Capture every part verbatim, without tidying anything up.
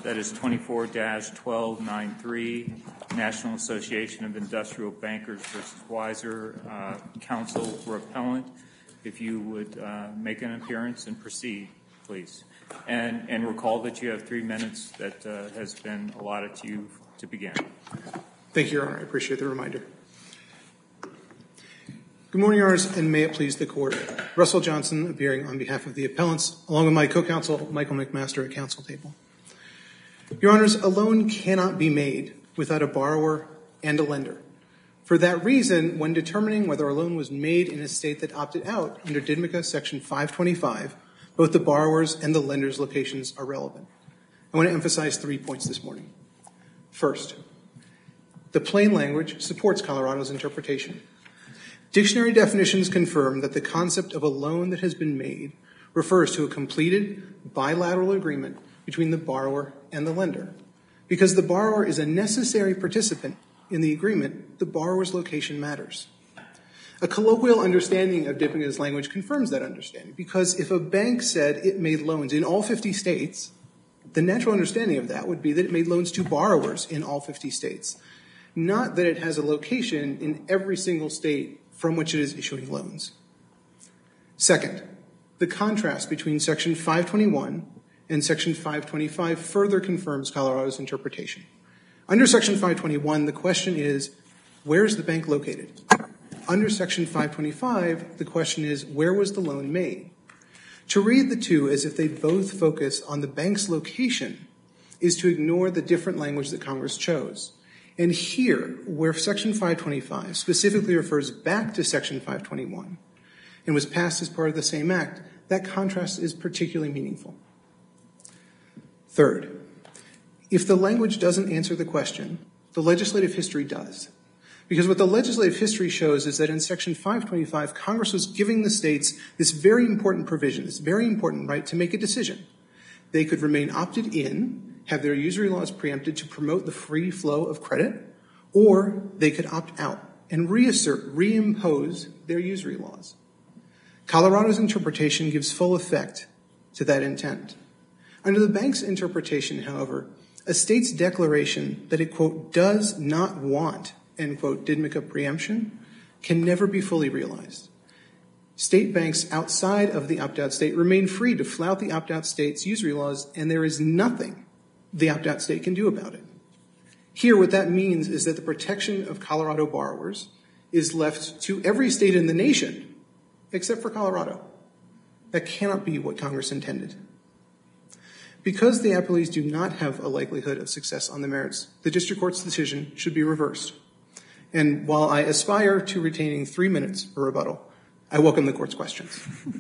that is twenty-four dash twelve ninety-three, National Association of Industrial Bankers versus Weiser, uh, counsel for appellant. If you would uh, make an appearance and proceed, please. And, and recall that you have three minutes that uh, has been allotted to you to begin. Thank you, Your Honor. I appreciate the reminder. Good morning, Your Honors, and may it please the Court. Russell Johnson, appearing on behalf of the appellants, along with my co-counsel, Michael McMaster, at counsel table. Your Honors, a loan cannot be made without a borrower and a lender. For that reason, when determining whether a loan was made in a state that opted out under D M C A Section five twenty-five, both the borrower's and the lender's locations are relevant. I want to emphasize three points this morning. First, the plain language supports Colorado's interpretation. Dictionary definitions confirm that the concept of a loan that has been made refers to a completed bilateral agreement between the borrower and the lender. Because the borrower is a necessary participant in the agreement, the borrower's location matters. A colloquial understanding of D M C A's language confirms that understanding, because if a bank said it made loans in all fifty states, the natural understanding of that would be that it made loans to borrowers in all fifty states, not that it has a location in every single state from which it is issuing loans. Second, the contrast between Section five twenty-one and Section five twenty-five further confirms Colorado's interpretation. Under Section five twenty-one, the question is, where is the bank located? Under Section five twenty-five, the question is, where was the loan made? To read the two as if they both focus on the bank's location is to ignore the different language that Congress chose. And here, where Section five twenty-five specifically refers back to Section five twenty-one and was passed as part of the same act, that contrast is particularly meaningful. Third, if the language doesn't answer the question, the legislative history does. Because what the legislative history shows is that in Section five twenty-five, Congress was giving the states this very important provision, this very important right to make a decision. They could remain opted in, have their usury laws preempted to promote the free flow of credit, or they could opt out and reassert, reimpose their usury laws. Colorado's interpretation gives full effect to that intent. Under the bank's interpretation, however, a state's declaration that it, quote, does not want, end quote, D M C A preemption can never be fully realized. State banks outside of the opt-out state remain free to flout the opt-out state's usury laws, and there is nothing the opt-out state can do about it. Here, what that means is that the protection of Colorado borrowers is left to every state in the nation, except for Colorado. That cannot be what Congress intended. Because the appellees do not have a likelihood of success on the merits, the district court's decision should be reversed. And while I aspire to retaining three minutes for rebuttal, I welcome the court's questions.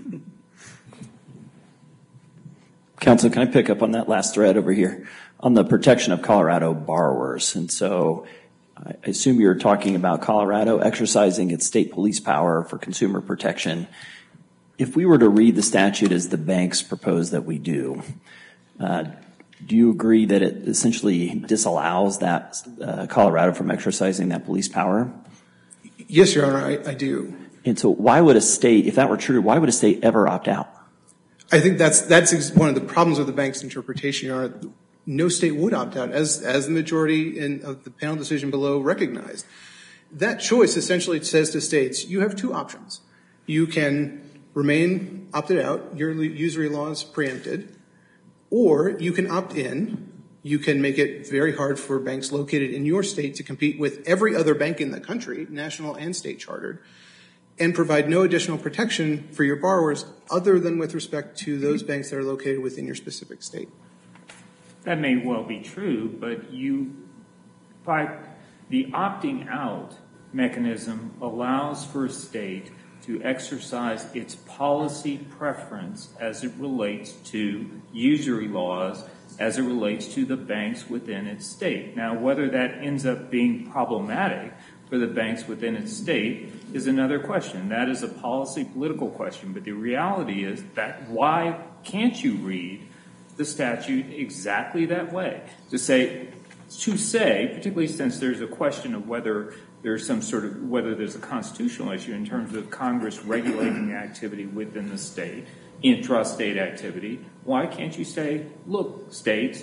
Counsel, can I pick up on that last thread over here on the protection of Colorado borrowers? And so I assume you're talking about Colorado exercising its state police power for consumer protection. If we were to read the statute as the banks propose that we do, uh, do you agree that it essentially disallows that uh, Colorado from exercising that police power? Yes, Your Honor, I, I do. And so why would a state, if that were true, why would a state ever opt out? I think that's that's one of the problems with the bank's interpretation. Your Honor. No state would opt out, as as the majority in, of the panel decision below recognized. That choice essentially says to states, you have two options. You can remain opted out, your usury laws preempted, or you can opt in. You can make it very hard for banks located in your state to compete with every other bank in the country, national and state chartered, and provide no additional protection for your borrowers other than with respect to those banks that are located within your specific state. That may well be true, but you, by the opting out mechanism allows for a state to exercise its policy preference as it relates to usury laws, as it relates to the banks within its state. Now, whether that ends up being problematic for the banks within its state is another question. That is a policy political question, but the reality is that why can't you read the statute exactly that way? To say, to say, particularly since there's a question of whether there's some sort of, whether there's a constitutional issue in terms of Congress regulating activity within the state, intrastate activity, why can't you say, look, states,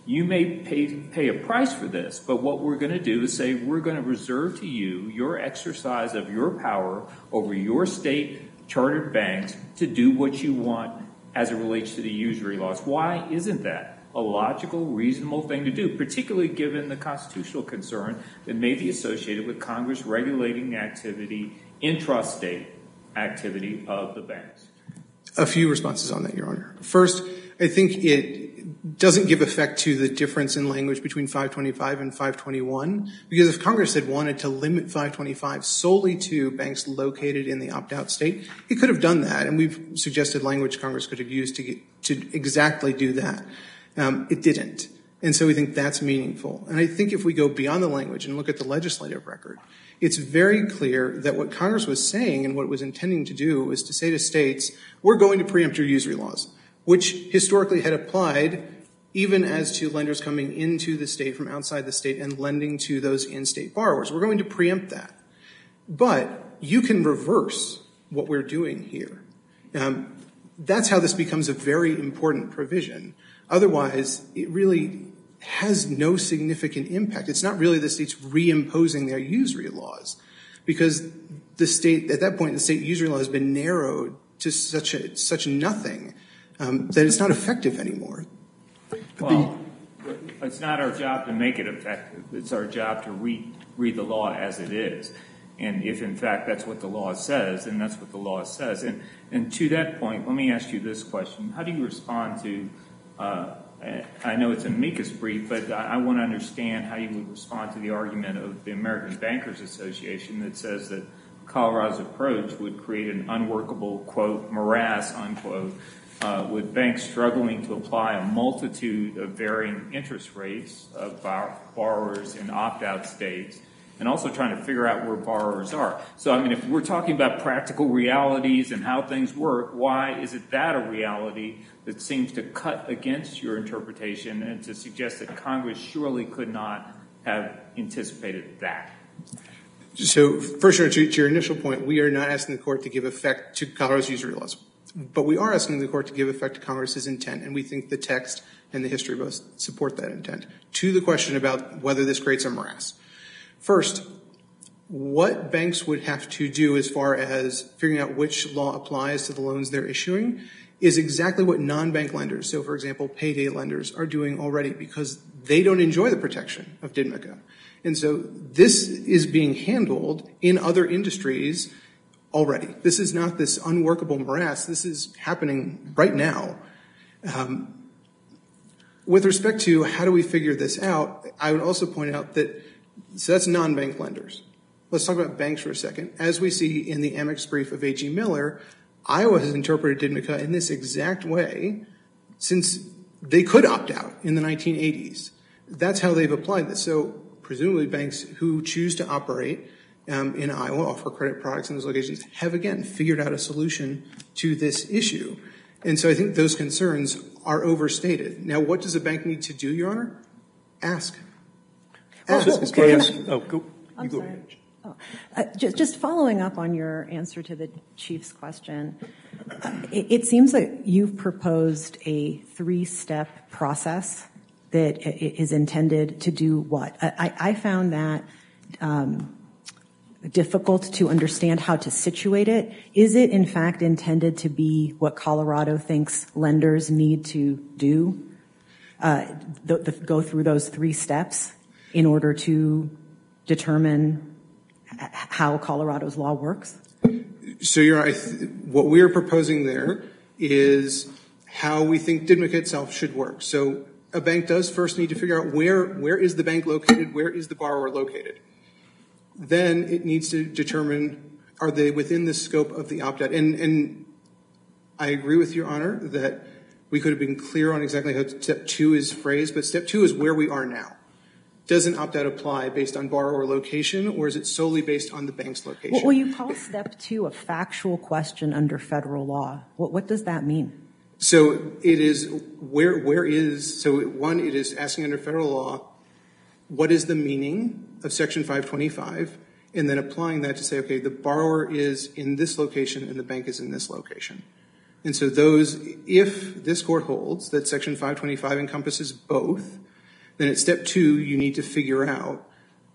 you may pay, pay a price for this, but what we're going to do is say we're going to reserve to you your exercise of your power over your state chartered banks to do what you want as it relates to the usury laws. Why isn't that a logical, reasonable thing to do, particularly given the constitutional concern that may be associated with Congress regulating the activity, intrastate activity of the banks? A few responses on that, Your Honor. First, I think it doesn't give effect to the difference in language between five twenty-five and five twenty-one, because if Congress had wanted to limit five twenty-five solely to banks located in the opt-out state, it could have done that, and we've suggested language Congress could have used to get, to exactly do that. Um, it didn't, and so we think that's meaningful. And I think if we go beyond the language and look at the legislative record, it's very clear that what Congress was saying and what it was intending to do was to say to states, we're going to preempt your usury laws, which historically had applied even as to lenders coming into the state from outside the state and lending to those in-state borrowers. We're going to preempt that. But you can reverse what we're doing here. Um, that's how this becomes a very important provision. Otherwise, it really has no significant impact. It's not really the states reimposing their usury laws, because the state, at that point, the state usury law has been narrowed to such a, such nothing um, that it's not effective anymore. Well, it's not our job to make it effective. It's our job to read, read the law as it is. And if, in fact, that's what the law says, then that's what the law says. And, and to that point, let me ask you this question. How do you respond to, uh, I know it's an amicus brief, but I, I want to understand how you would respond to the argument of the American Bankers Association that says that Colorado's approach would create an unworkable, quote, morass, unquote, uh, with banks struggling to apply a multitude of varying interest rates of bar- borrowers in opt-out states, and also trying to figure out where borrowers are. So, I mean, if we're talking about practical realities and how things work, why is it that a reality that seems to cut against your interpretation and to suggest that Congress surely could not have anticipated that? So, first, to, to your initial point, we are not asking the court to give effect to Colorado's usury laws, but we are asking the court to give effect to Congress's intent, and we think the text and the history both support that intent. To the question about whether this creates a morass. First, what banks would have to do as far as figuring out which law applies to the loans they're issuing is exactly what non-bank lenders, so for example, payday lenders, are doing already, because they don't enjoy the protection of D M C A. And so this is being handled in other industries already. This is not this unworkable morass. This is happening right now. Um, with respect to how do we figure this out, I would also point out that, so that's non-bank lenders. Let's talk about banks for a second. As we see in the Amex brief of A G Miller, Iowa has interpreted D M C A in this exact way since they could opt out in the nineteen eighties. That's how they've applied this. So presumably banks who choose to operate um, in Iowa, offer credit products in those locations, have again figured out a solution to this issue. And so I think those concerns are overstated. Now, what does a bank need to do, Your Honor? Ask. Ask. Oh, okay. Oh, go. I'm you go sorry. ahead. Oh. Uh, just, just following up on your answer to the Chief's question, uh, it, it seems that you've proposed a three-step process that is intended to do what? I, I found that um, difficult to understand how to situate it. Is it, in fact, intended to be what Colorado thinks lenders need to do, uh, the, the, go through those three steps in order to determine how Colorado's law works? So you're, I th- what we're proposing there is how we think D M C A itself should work. So a bank does first need to figure out where, where is the bank located, where is the borrower located. Then it needs to determine, are they within the scope of the opt-out? And, and I agree with Your Honor that we could have been clear on exactly how step two is phrased, but step two is where we are now. Does an opt-out apply based on borrower location, or is it solely based on the bank's location? Well, you call step two a factual question under federal law. What, what does that mean? So it is where where is so one, it is asking under federal law, what is the meaning of Section five twenty-five, and then applying that to say, okay, the borrower is in this location and the bank is in this location. And so those, if this court holds that Section five twenty-five encompasses both, Then at step two, you need to figure out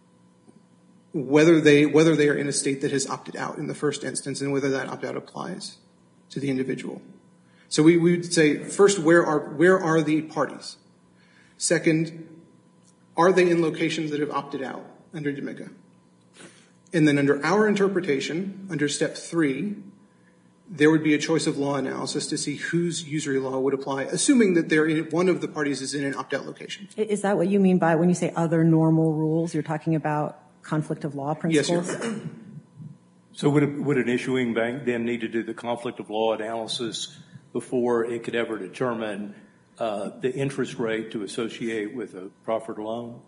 whether they whether they are in a state that has opted out in the first instance and whether that opt-out applies to the individual. So we, we would say, first, where are where are the parties? Second, are they in locations that have opted out under D M C A? And then under our interpretation, under step three, there would be a choice of law analysis to see whose usury law would apply, assuming that they're in, one of the parties is in an opt-out location. Is that what you mean by when you say other normal rules? You're talking about conflict of law principles? Yes, Your Honor. So would, would an issuing bank then need to do the conflict of law analysis before it could ever determine uh, the interest rate to associate with a proffered loan?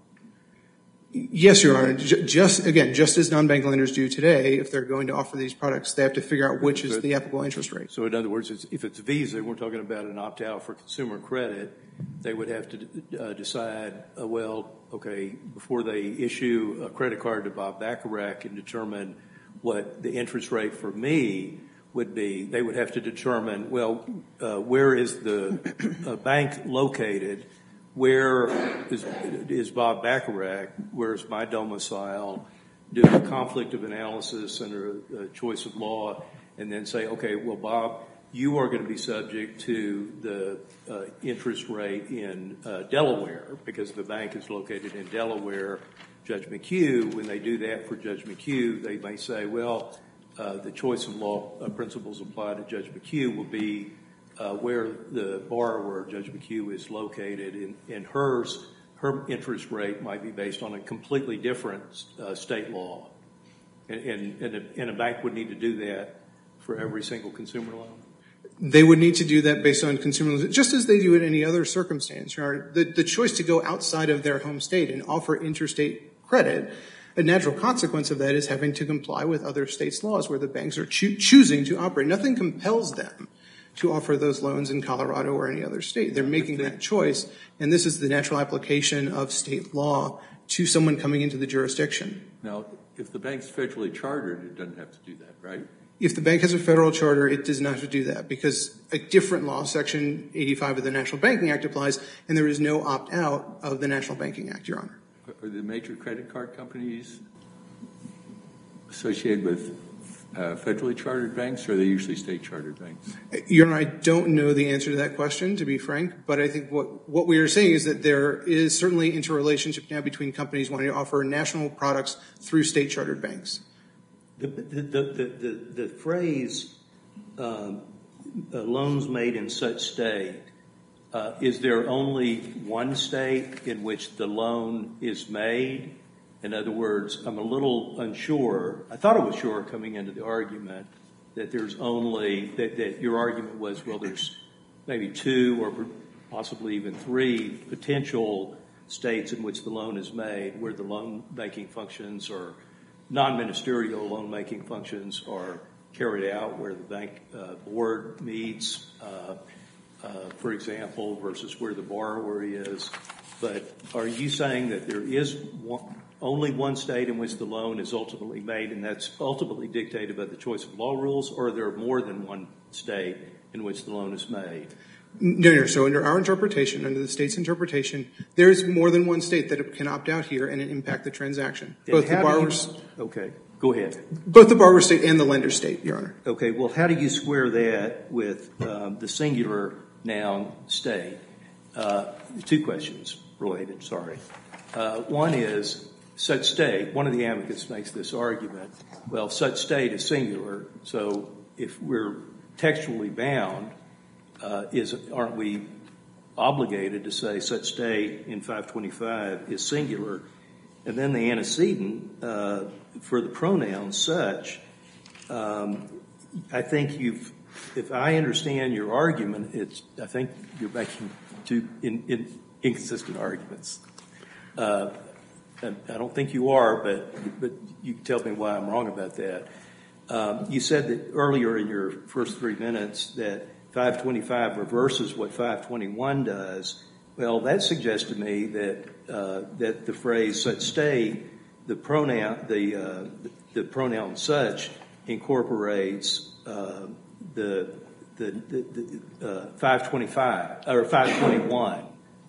Yes, Your Honor. Just, again, just as non-bank lenders do today, if they're going to offer these products, they have to figure out which is the applicable interest rate. So in other words, it's, if it's Visa, we're talking about an opt-out for consumer credit, they would have to uh, decide, uh, well, okay, before they issue a credit card to Bob Bacharach and determine what the interest rate for me would be, they would have to determine, well, uh, where is the uh, bank located? Where is, is Bob Bacharach? Where's my domicile? Do a conflict of analysis under a, a choice of law, and then say, okay, well, Bob, you are going to be subject to the uh, interest rate in uh, Delaware because the bank is located in Delaware. Judge McHugh, when they do that for Judge McHugh, they may say, well, uh, the choice of law uh, principles applied to Judge McHugh will be Uh, where the borrower, Judge McHugh, is located, and, and hers, her interest rate might be based on a completely different uh, state law. And, and, and, a, and a bank would need to do that for every single consumer loan? They would need to do that based on consumer loans, just as they do in any other circumstance. The, the choice to go outside of their home state and offer interstate credit, a natural consequence of that is having to comply with other states' laws where the banks are choo- choosing to operate. Nothing compels them to offer those loans in Colorado or any other state. They're making that choice, and this is the natural application of state law to someone coming into the jurisdiction. Now, if the bank's federally chartered, it doesn't have to do that, right? If the bank has a federal charter, it does not have to do that because a different law, Section eighty-five of the National Banking Act, applies, and there is no opt-out of the National Banking Act, Your Honor. Are the major credit card companies associated with Uh, federally chartered banks, or are they usually state chartered banks? Your Honor, I don't know the answer to that question, to be frank, but I think what, what we are saying is that there is certainly interrelationship now between companies wanting to offer national products through state chartered banks. The, the, the, the, the, the phrase um, uh, loans made in such state, uh, is there only one state in which the loan is made? In other words, I'm a little unsure. I thought I was sure coming into the argument that there's only, that, that your argument was, well, there's maybe two or possibly even three potential states in which the loan is made where the loan making functions or non-ministerial loan making functions are carried out, where the bank uh, board meets, uh, uh, for example, versus where the borrower is. But are you saying that there is one, only one state in which the loan is ultimately made, and that's ultimately dictated by the choice of law rules, or are there more than one state in which the loan is made? No, no. So under our interpretation, under the state's interpretation, there is more than one state that can opt out here and impact the transaction. Then both the borrower's, you, okay, go ahead. Both the borrower state and the lender state, Your Honor. Okay, well, how do you square that with um, the singular noun state? Uh, two questions related, sorry. Uh, one is, such state, one of the amicus makes this argument, well, such state is singular, so if we're textually bound, uh, is, aren't we obligated to say such state in five twenty-five is singular? And then the antecedent uh, for the pronoun such, um, I think you've, if I understand your argument, it's, I think you're making two in, in, inconsistent arguments. Uh, I don't think you are, but but you can tell me why I'm wrong about that. Um, you said that earlier in your first three minutes that five twenty-five reverses what five twenty-one does. Well, that suggests to me that uh, that the phrase such state, the pronoun the uh, the pronoun such incorporates uh, the the, the, the uh, five twenty-five or five twenty-one.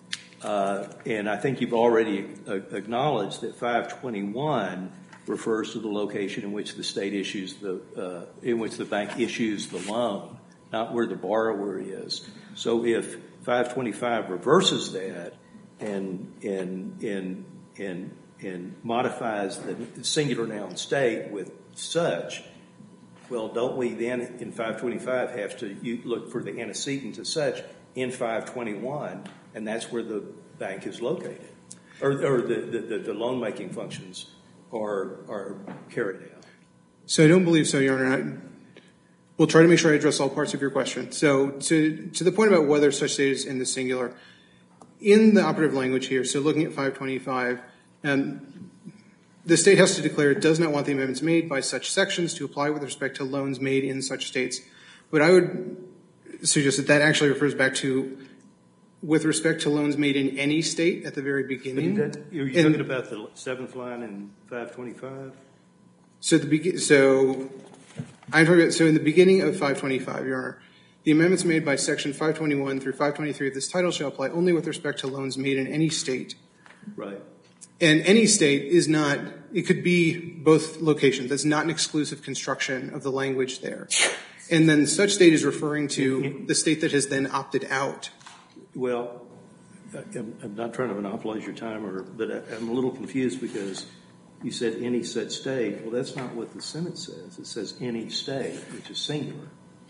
Uh, and I think you've already uh, acknowledged that five twenty-one refers to the location in which the state issues the, uh, in which the bank issues the loan, not where the borrower is. So if five twenty-five reverses that and and and and and modifies the singular noun state with such, well, don't we then in five twenty-five have to you look for the antecedent to such in five twenty-one, and that's where the bank is located, or, or the, the, the loan making functions are are carried out. So I don't believe so, Your Honor. I, we'll try to make sure I address all parts of your question. So to to the point about whether such state is in the singular, in the operative language here, so looking at five twenty-five, um, the state has to declare it does not want the amendments made by such sections to apply with respect to loans made in such states. But I would suggest that that actually refers back to with respect to loans made in any state at the very beginning. Are you talking about the seventh line in five twenty-five? So the be- so I'm talking about, so in the beginning of five twenty-five, Your Honor, the amendments made by section five twenty-one through five twenty-three of this title shall apply only with respect to loans made in any state. Right. And any state is not, it could be both locations. That's not an exclusive construction of the language there. And then such state is referring to the state that has then opted out. Well, I'm, I'm not trying to monopolize your time, or, but I, I'm a little confused because you said any such state. Well, that's not what the sentence says. It says any state, which is singular.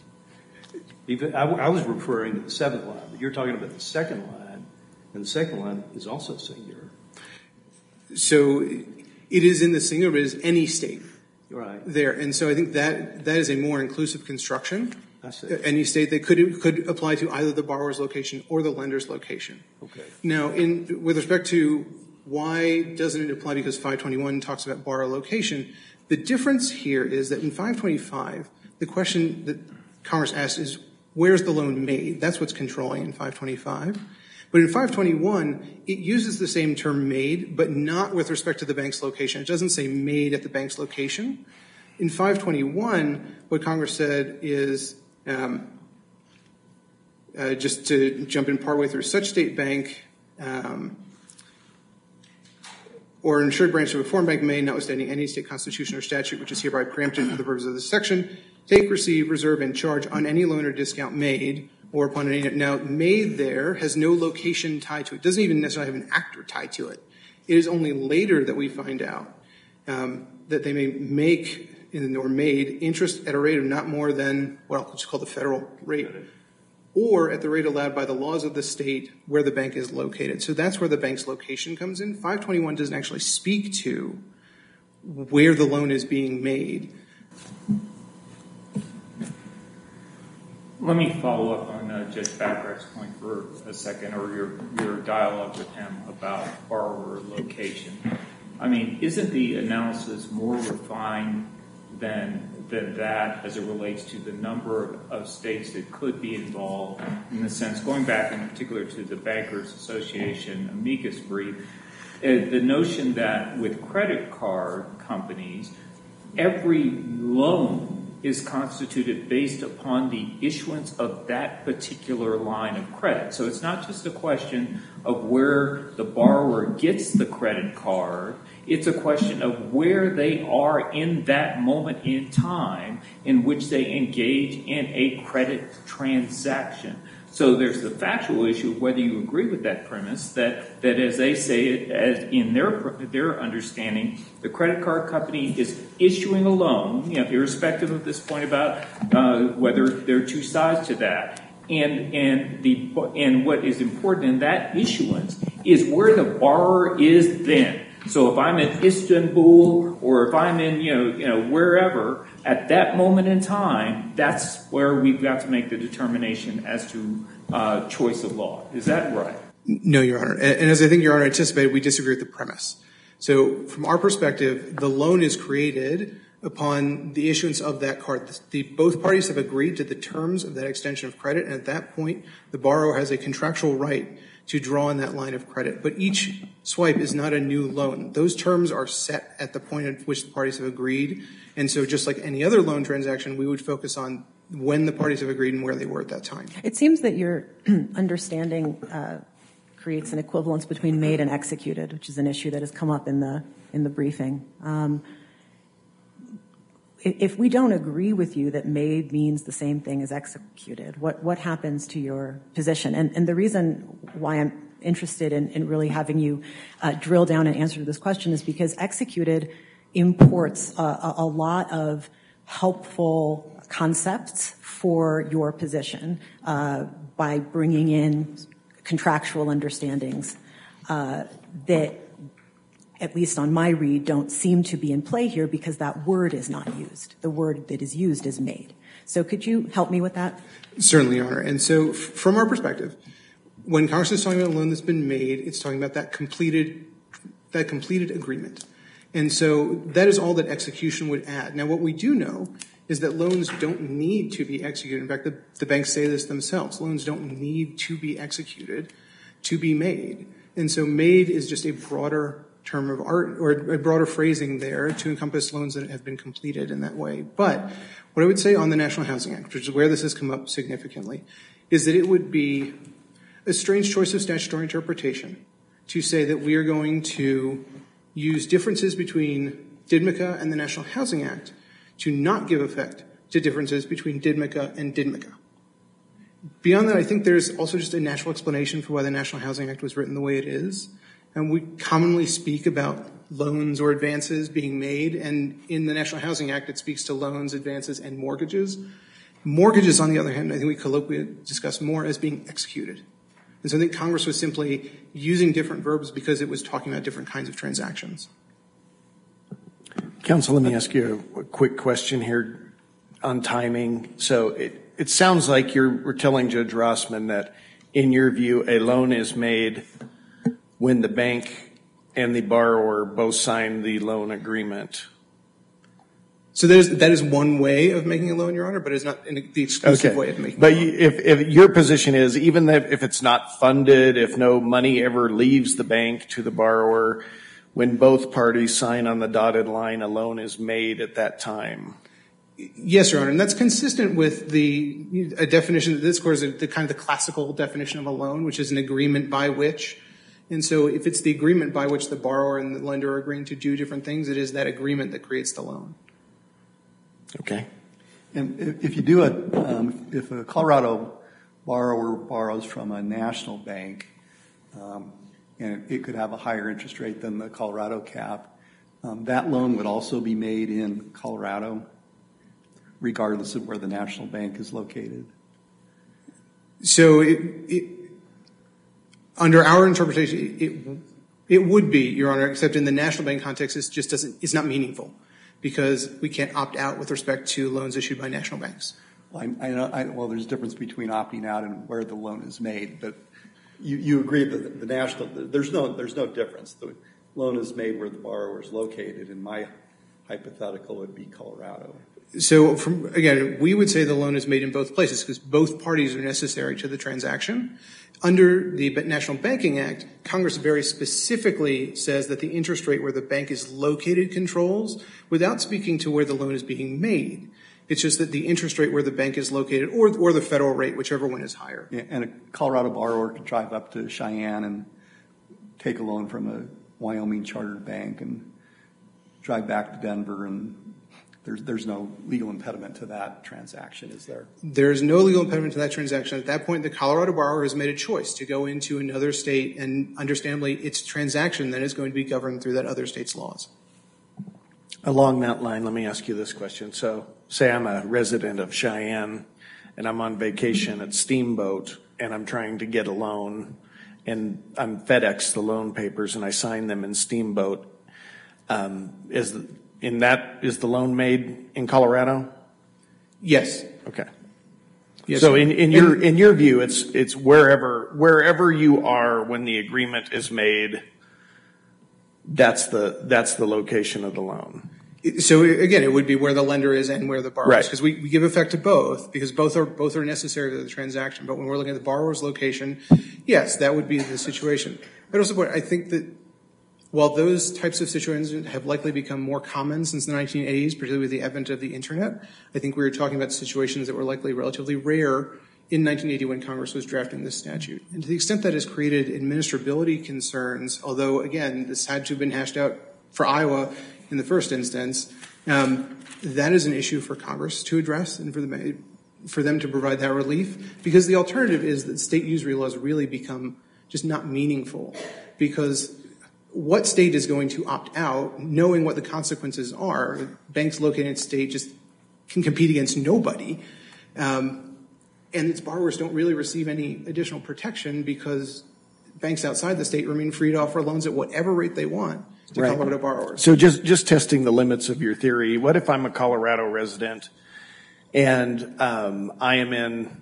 Even, I, I was referring to the seventh line, but you're talking about the second line, and the second line is also singular. So it is in the singular, but it is any state. Right. There. And so I think that that is a more inclusive construction. I see. Any state that could could apply to either the borrower's location or the lender's location. Okay. Now, in with respect to why doesn't it apply because five twenty-one talks about borrower location, the difference here is that in five twenty-five, the question that Congress asked is where's the loan made? That's what's controlling in five twenty-five. But in five twenty-one, it uses the same term made, but not with respect to the bank's location. It doesn't say made at the bank's location. In five twenty-one, what Congress said is, um, uh, just to jump in partway through, such state bank um, or insured branch of a foreign bank may, notwithstanding any state constitution or statute which is hereby preempted for the purposes of this section, take, receive, reserve, and charge on any loan or discount made or upon any. Now, made there has no location tied to it. It doesn't even necessarily have an actor tied to it. It is only later that we find out um, that they may make in, or made interest at a rate of not more than, well, it's called the federal rate, or at the rate allowed by the laws of the state where the bank is located. So that's where the bank's location comes in. five twenty-one doesn't actually speak to where the loan is being made. Let me follow up on uh, Judge Bacharach's point for a second, or your, your dialogue with him about borrower location. I mean, isn't the analysis more refined than, than that as it relates to the number of states that could be involved, in the sense, going back in particular to the Bankers Association amicus brief, uh, the notion that with credit card companies, every loan is constituted based upon the issuance of that particular line of credit. So it's not just a question of where the borrower gets the credit card. It's a question of where they are in that moment in time in which they engage in a credit transaction. So there's the factual issue of whether you agree with that premise, that, that as they say it, as in their their understanding, the credit card company is issuing a loan, you know, irrespective of this point about uh, whether there are two sides to that. And and the and what is important in that issuance is where the borrower is then. So if I'm in Istanbul or if I'm in, you know, you know, wherever, at that moment in time, that's where we've got to make the determination as to uh, choice of law. Is that right? No, Your Honor. And as I think Your Honor anticipated, we disagree with the premise. So from our perspective, the loan is created upon the issuance of that card. The, both parties have agreed to the terms of that extension of credit, and at that point, the borrower has a contractual right to draw on that line of credit. But each swipe is not a new loan. Those terms are set at the point at which the parties have agreed. And so just like any other loan transaction, we would focus on when the parties have agreed and where they were at that time. It seems that you're understanding uh, creates an equivalence between made and executed, which is an issue that has come up in the in the briefing. Um, if we don't agree with you that made means the same thing as executed, what, what happens to your position? And, and the reason why I'm interested in, in really having you uh, drill down and answer this question is because executed imports a, a lot of helpful concepts for your position uh, by bringing in contractual understandings uh, that, at least on my read, don't seem to be in play here because that word is not used. The word that is used is made. So could you help me with that? Certainly, Your Honor. And so f- from our perspective, when Congress is talking about a loan that's been made, it's talking about that completed, that completed agreement. And so that is all that execution would add. Now, what we do know is that loans don't need to be executed. In fact, the, the banks say this themselves. Loans don't need to be executed to be made. And so made is just a broader term of art or a broader phrasing there to encompass loans that have been completed in that way. But what I would say on the National Housing Act, which is where this has come up significantly, is that it would be a strange choice of statutory interpretation to say that we are going to use differences between D D M C A and the National Housing Act to not give effect to differences between D D M C A and D D M C A. Beyond that, I think there's also just a natural explanation for why the National Housing Act was written the way it is. And we commonly speak about loans or advances being made, and in the National Housing Act, it speaks to loans, advances, and mortgages. Mortgages, on the other hand, I think we colloquially discuss more as being executed. And so I think Congress was simply using different verbs because it was talking about different kinds of transactions. Counsel, let me ask you a quick question here on timing. So it, it sounds like you're we're telling Judge Rossman that, in your view, a loan is made when the bank and the borrower both sign the loan agreement. So there's, that is one way of making a loan, Your Honor, but it's not in the exclusive okay. way of making but a loan. But if, if your position is, even that if it's not funded, if no money ever leaves the bank to the borrower, when both parties sign on the dotted line, a loan is made at that time? Yes, Your Honor, and that's consistent with the a definition that this court is the kind of the classical definition of a loan, which is an agreement by which. And so if it's the agreement by which the borrower and the lender are agreeing to do different things, it is that agreement that creates the loan. Okay. And if you do it, um, if a Colorado borrower borrows from a national bank, um, and it could have a higher interest rate than the Colorado cap, um, that loan would also be made in Colorado, regardless of where the national bank is located. So it, it, under our interpretation, it, it would be, Your Honor, except in the national bank context, it just doesn't, it's not meaningful because we can't opt out with respect to loans issued by national banks. Well, I, I know, I, well, there's a difference between opting out and where the loan is made, but you, you agree that the national, there's no, there's no difference. The loan is made where the borrower is located. In my hypothetical, it would be Colorado. So, from, again, we would say the loan is made in both places because both parties are necessary to the transaction. Under the National Banking Act, Congress very specifically says that the interest rate where the bank is located controls without speaking to where the loan is being made. It's just that the interest rate where the bank is located or, or the federal rate, whichever one is higher. Yeah, and a Colorado borrower could drive up to Cheyenne and take a loan from a Wyoming chartered bank and drive back to Denver, and there's there's no legal impediment to that transaction, is there? There's no legal impediment to that transaction. At that point, the Colorado borrower has made a choice to go into another state, and understandably, its transaction then is going to be governed through that other state's laws. Along that line, let me ask you this question. So, say I'm a resident of Cheyenne, and I'm on vacation at Steamboat, and I'm trying to get a loan, and I'm FedEx the loan papers, and I sign them in Steamboat. Um, is in that is the loan made in Colorado? Yes. Okay. Yes, so sir. in, in your in your view, it's it's wherever wherever you are when the agreement is made. That's the that's the location of the loan. So again, it would be where the lender is and where the borrower is, Right. because we, we give effect to both, because both are both are necessary to the transaction. But when we're looking at the borrower's location, yes, that would be the situation. But also, I think that while those types of situations have likely become more common since the nineteen eighties, particularly with the advent of the internet, I think we were talking about situations that were likely relatively rare in nineteen eighty when Congress was drafting this statute. And to the extent that has created administrability concerns, although, again, this had to have been hashed out for Iowa in the first instance, um, that is an issue for Congress to address and for, the, for them to provide that relief, because the alternative is that state usury laws really become just not meaningful, because what state is going to opt out, knowing what the consequences are? Banks located in state just can compete against nobody. Um, and its borrowers don't really receive any additional protection because banks outside the state remain free to offer loans at whatever rate they want to Right. Colorado borrowers. So just, just testing the limits of your theory, what if I'm a Colorado resident and um, I am in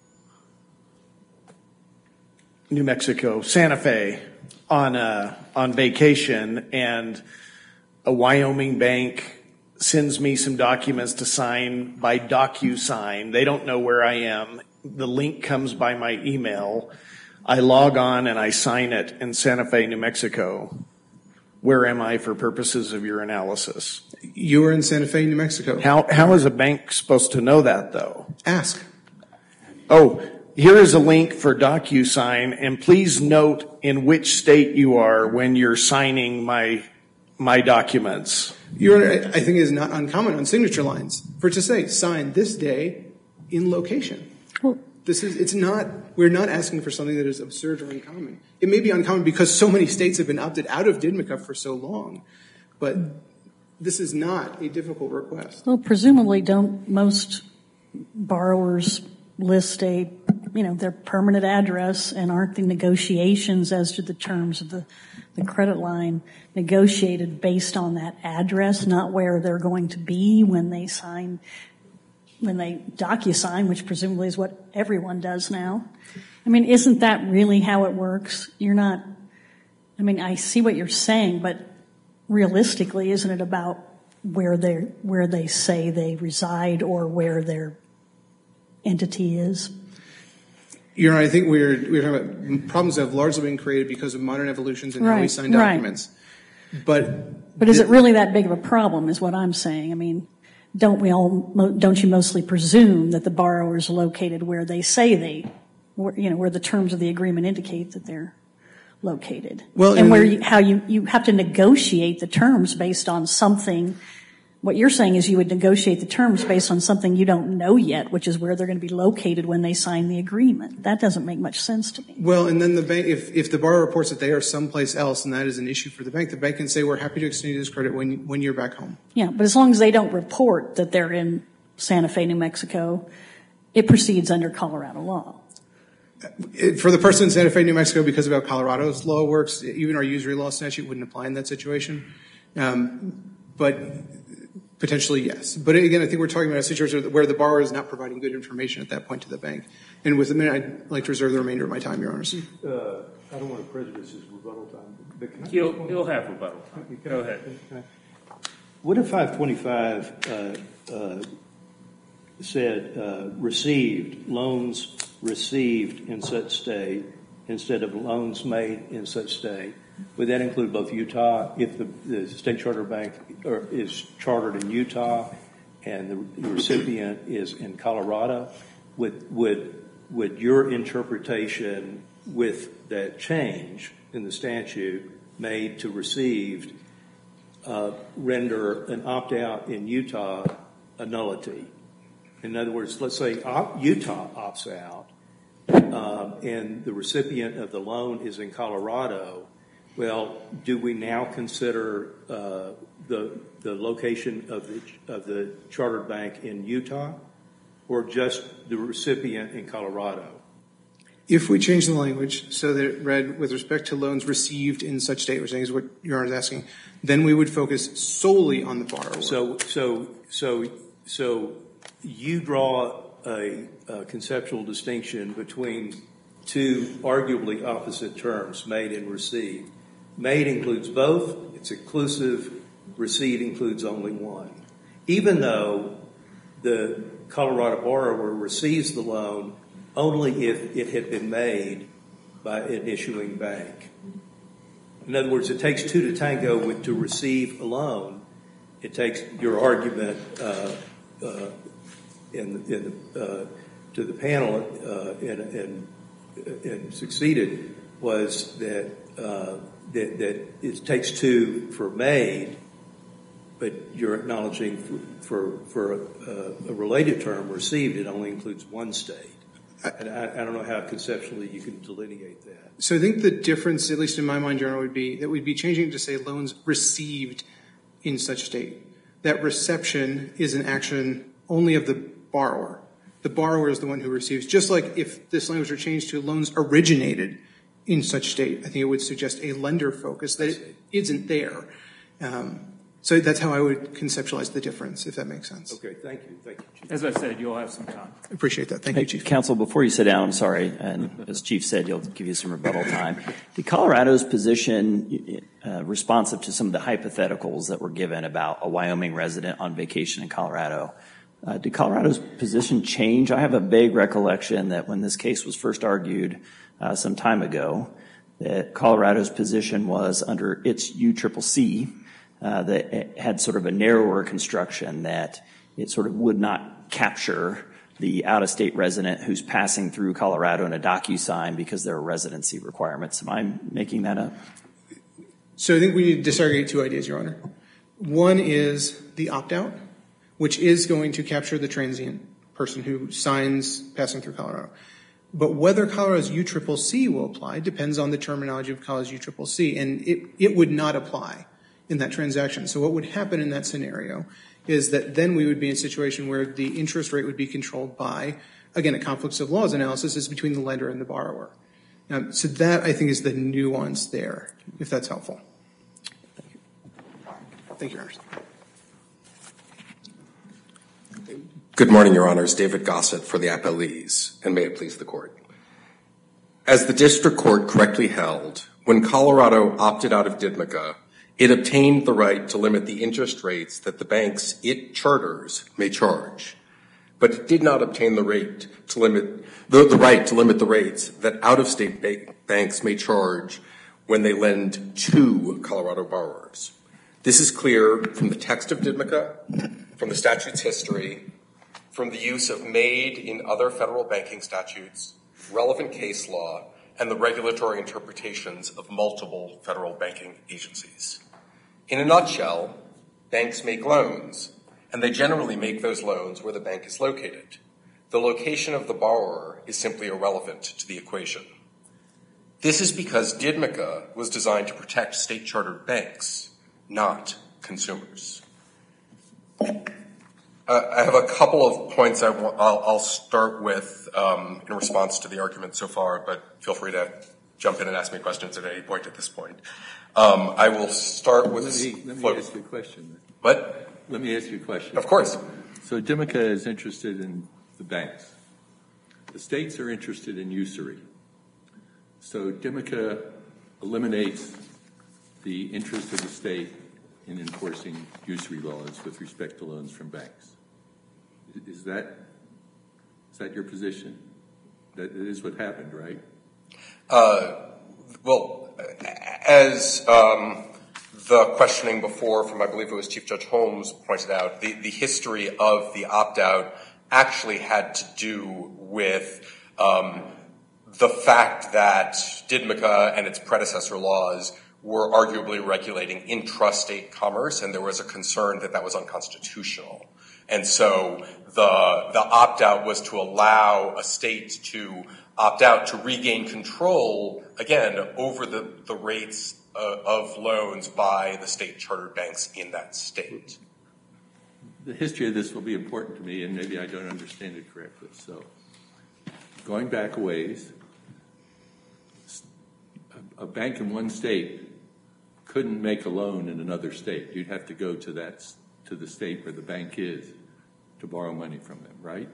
New Mexico, Santa Fe, on a, on vacation, and a Wyoming bank sends me some documents to sign by DocuSign. They don't know where I am. The link comes by my email. I log on and I sign it in Santa Fe, New Mexico. Where am I for purposes of your analysis? You are in Santa Fe, New Mexico. How, how is a bank supposed to know that, though? Ask. Oh, here is a link for DocuSign, and please note in which state you are when you're signing my my documents. Your Honor, I think it is not uncommon on signature lines for it to say, sign this day in location. Well, This is, it's not, we're not asking for something that is absurd or uncommon. It may be uncommon because so many states have been opted out of D M C A for so long, but this is not a difficult request. Well, presumably don't most borrowers list a, you know, their permanent address, and aren't the negotiations as to the terms of the, the credit line negotiated based on that address, not where they're going to be when they sign, when they DocuSign, which presumably is what everyone does now? I mean, isn't that really how it works? You're not, I mean, I see what you're saying, but realistically, isn't it about where they where they say they reside or where their entity is? Your Honor, I think we're, we're talking about problems that have largely been created because of modern evolutions in how we Right, sign right. documents. But, But is it really that big of a problem is what I'm saying. I mean, don't we all, don't you mostly presume that the borrower is located where they say they, where, you know, where the terms of the agreement indicate that they're located? Well, and and where the- you, how you, you have to negotiate the terms based on something. What you're saying is you would negotiate the terms based on something you don't know yet, which is where they're going to be located when they sign the agreement. That doesn't make much sense to me. well, and then the bank, if, if the borrower reports that they are someplace else and that is an issue for the bank, the bank can say, we're happy to extend you this credit when, when you're back home. Yeah, but as long as they don't report that they're in Santa Fe, New Mexico, it proceeds under Colorado law. It, for the person in Santa Fe, New Mexico, because of how Colorado's law works, even our usury law statute wouldn't apply in that situation. Um, but potentially, yes. But again, I think we're talking about a situation where the borrower is not providing good information at that point to the bank. And with a minute, I'd like to reserve the remainder of my time, Your Honors. Uh, I don't want to prejudice his rebuttal time. But can I He'll, just- he'll have rebuttal time. Go ahead. What if five twenty-five uh, uh, said uh, received, loans received in such state instead of loans made in such state? Would that include both Utah, if the, the state charter bank or is chartered in Utah and the, the recipient is in Colorado? Would, would, would your interpretation with that change in the statute made to received uh, render an opt-out in Utah a nullity? In other words, let's say op- Utah opts out um, and the recipient of the loan is in Colorado. Well, do we now consider uh, the the location of the of the chartered bank in Utah, or just the recipient in Colorado? If we change the language so that it read with respect to loans received in such state, which I think is what Your Honor is asking, then we would focus solely on the borrower. So, so, so, so you draw a, a conceptual distinction between two arguably opposite terms, made and received. Made includes both. It's inclusive. Received includes only one. Even though the Colorado borrower receives the loan only if it had been made by an issuing bank. In other words, it takes two to tango with, to receive a loan. It takes your argument uh, uh, in, in uh, to the panel uh, and, and, and succeeded was that, uh, that that it takes two for made, but you're acknowledging for for, for a, a related term, received, it only includes one state. And I, I don't know how conceptually you can delineate that. So I think the difference, at least in my mind, Your Honor, would be that we'd be changing it to say loans received in such state. That reception is an action only of the borrower. The borrower is the one who receives. Just like if this language were changed to loans originated in such state, I think it would suggest a lender focus that it isn't there. Um, So that's how I would conceptualize the difference, if that makes sense. Okay, thank you. Thank you, Chief. As I said, you'll have some time. Appreciate that. Thank hey, you, Chief. Counsel, before you sit down, sorry, and as Chief said, you'll give you some rebuttal time. Did Colorado's position, uh, responsive to some of the hypotheticals that were given about a Wyoming resident on vacation in Colorado, uh, did Colorado's position change? I have a vague recollection that when this case was first argued uh, some time ago, that Colorado's position was under its U C C C, Uh, that it had sort of a narrower construction, that it sort of would not capture the out-of-state resident who's passing through Colorado in a DocuSign because there are residency requirements. Am I making that up? So I think we need to disaggregate two ideas, Your Honor. One is the opt-out, which is going to capture the transient person who signs passing through Colorado. But whether Colorado's U C C C will apply depends on the terminology of Colorado's U C C C, and it, it would not apply in that transaction. So what would happen in that scenario is that then we would be in a situation where the interest rate would be controlled by, again, a conflicts of laws analysis is between the lender and the borrower. Um, so that, I think, is the nuance there, if that's helpful. Thank you. Thank you, Your Honor. Good morning, Your Honors. David Gossett for the appellees, and may it please the Court. As the district court correctly held, when Colorado opted out of D M C A, it obtained the right to limit the interest rates that the banks it charters may charge, but it did not obtain the rate to limit the, the right to limit the rates that out-of-state ba- banks may charge when they lend to Colorado borrowers. This is clear from the text of D M C A, from the statute's history, from the use of made in other federal banking statutes, relevant case law, and the regulatory interpretations of multiple federal banking agencies. In a nutshell, banks make loans, and they generally make those loans where the bank is located. The location of the borrower is simply irrelevant to the equation. This is because D M C A was designed to protect state-chartered banks, not consumers. Uh, I have a couple of points I w- I'll, I'll start with um, in response to the argument so far, but feel free to jump in and ask me questions at any point at this point. Um, I will start with... Let me, let me float. ask you a question. What? Let me ask you a question. Of course. So D M C A is interested in the banks. The states are interested in usury. So D M C A eliminates the interest of the state in enforcing usury laws with respect to loans from banks. Is that is that your position? That is what happened, right? Uh, well, as um, the questioning before from, I believe it was Chief Judge Holmes pointed out, the, the history of the opt-out actually had to do with um, the fact that D M C A and its predecessor laws were arguably regulating intrastate commerce, and there was a concern that that was unconstitutional. And so the the opt-out was to allow a state to opt out to regain control, again, over the, the rates uh, of loans by the state-chartered banks in that state. The history of this will be important to me, and maybe I don't understand it correctly. So going back a ways, a bank in one state couldn't make a loan in another state. You'd have to go to that to the state where the bank is to borrow money from them, right?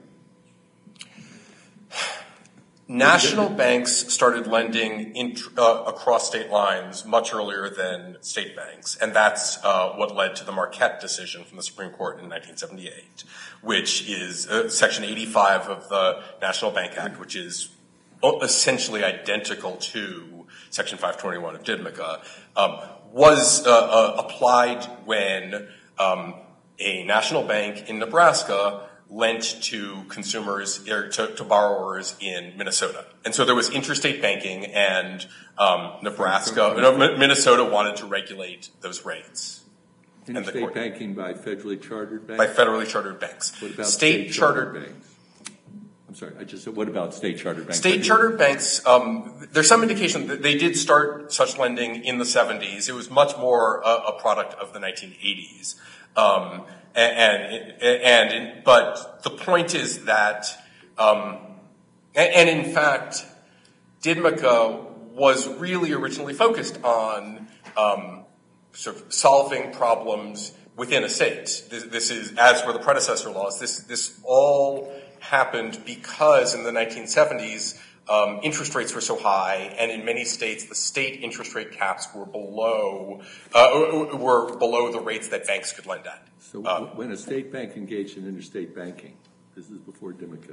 National banks started lending in, uh, across state lines much earlier than state banks, and that's uh, what led to the Marquette decision from the Supreme Court in nineteen seventy-eight, which is uh, Section eighty-five of the National Bank Act, which is essentially identical to Section five twenty-one of D M C A, um, was uh, uh, applied when um, a national bank in Nebraska lent to consumers or to, to borrowers in Minnesota. And so there was interstate banking, and um, Nebraska, no, Minnesota wanted to regulate those rates. Interstate banking by federally chartered banks? By federally chartered banks. What about state, state chartered, chartered banks? I'm sorry, I just said, what about state chartered banks? State chartered banks, um, there's some indication that they did start such lending in the seventies. It was much more a, a product of the nineteen eighties. Um, and, and, and, but the point is that, um, and, and in fact, D I D M C A was really originally focused on, um, sort of solving problems within a state. This, this is, as for the predecessor laws, this, this all happened because in the nineteen seventies, um, interest rates were so high, and in many states, the state interest rate caps were below, uh, were below the rates that banks could lend at. So um, when a state bank engaged in interstate banking, this is before D I M C A,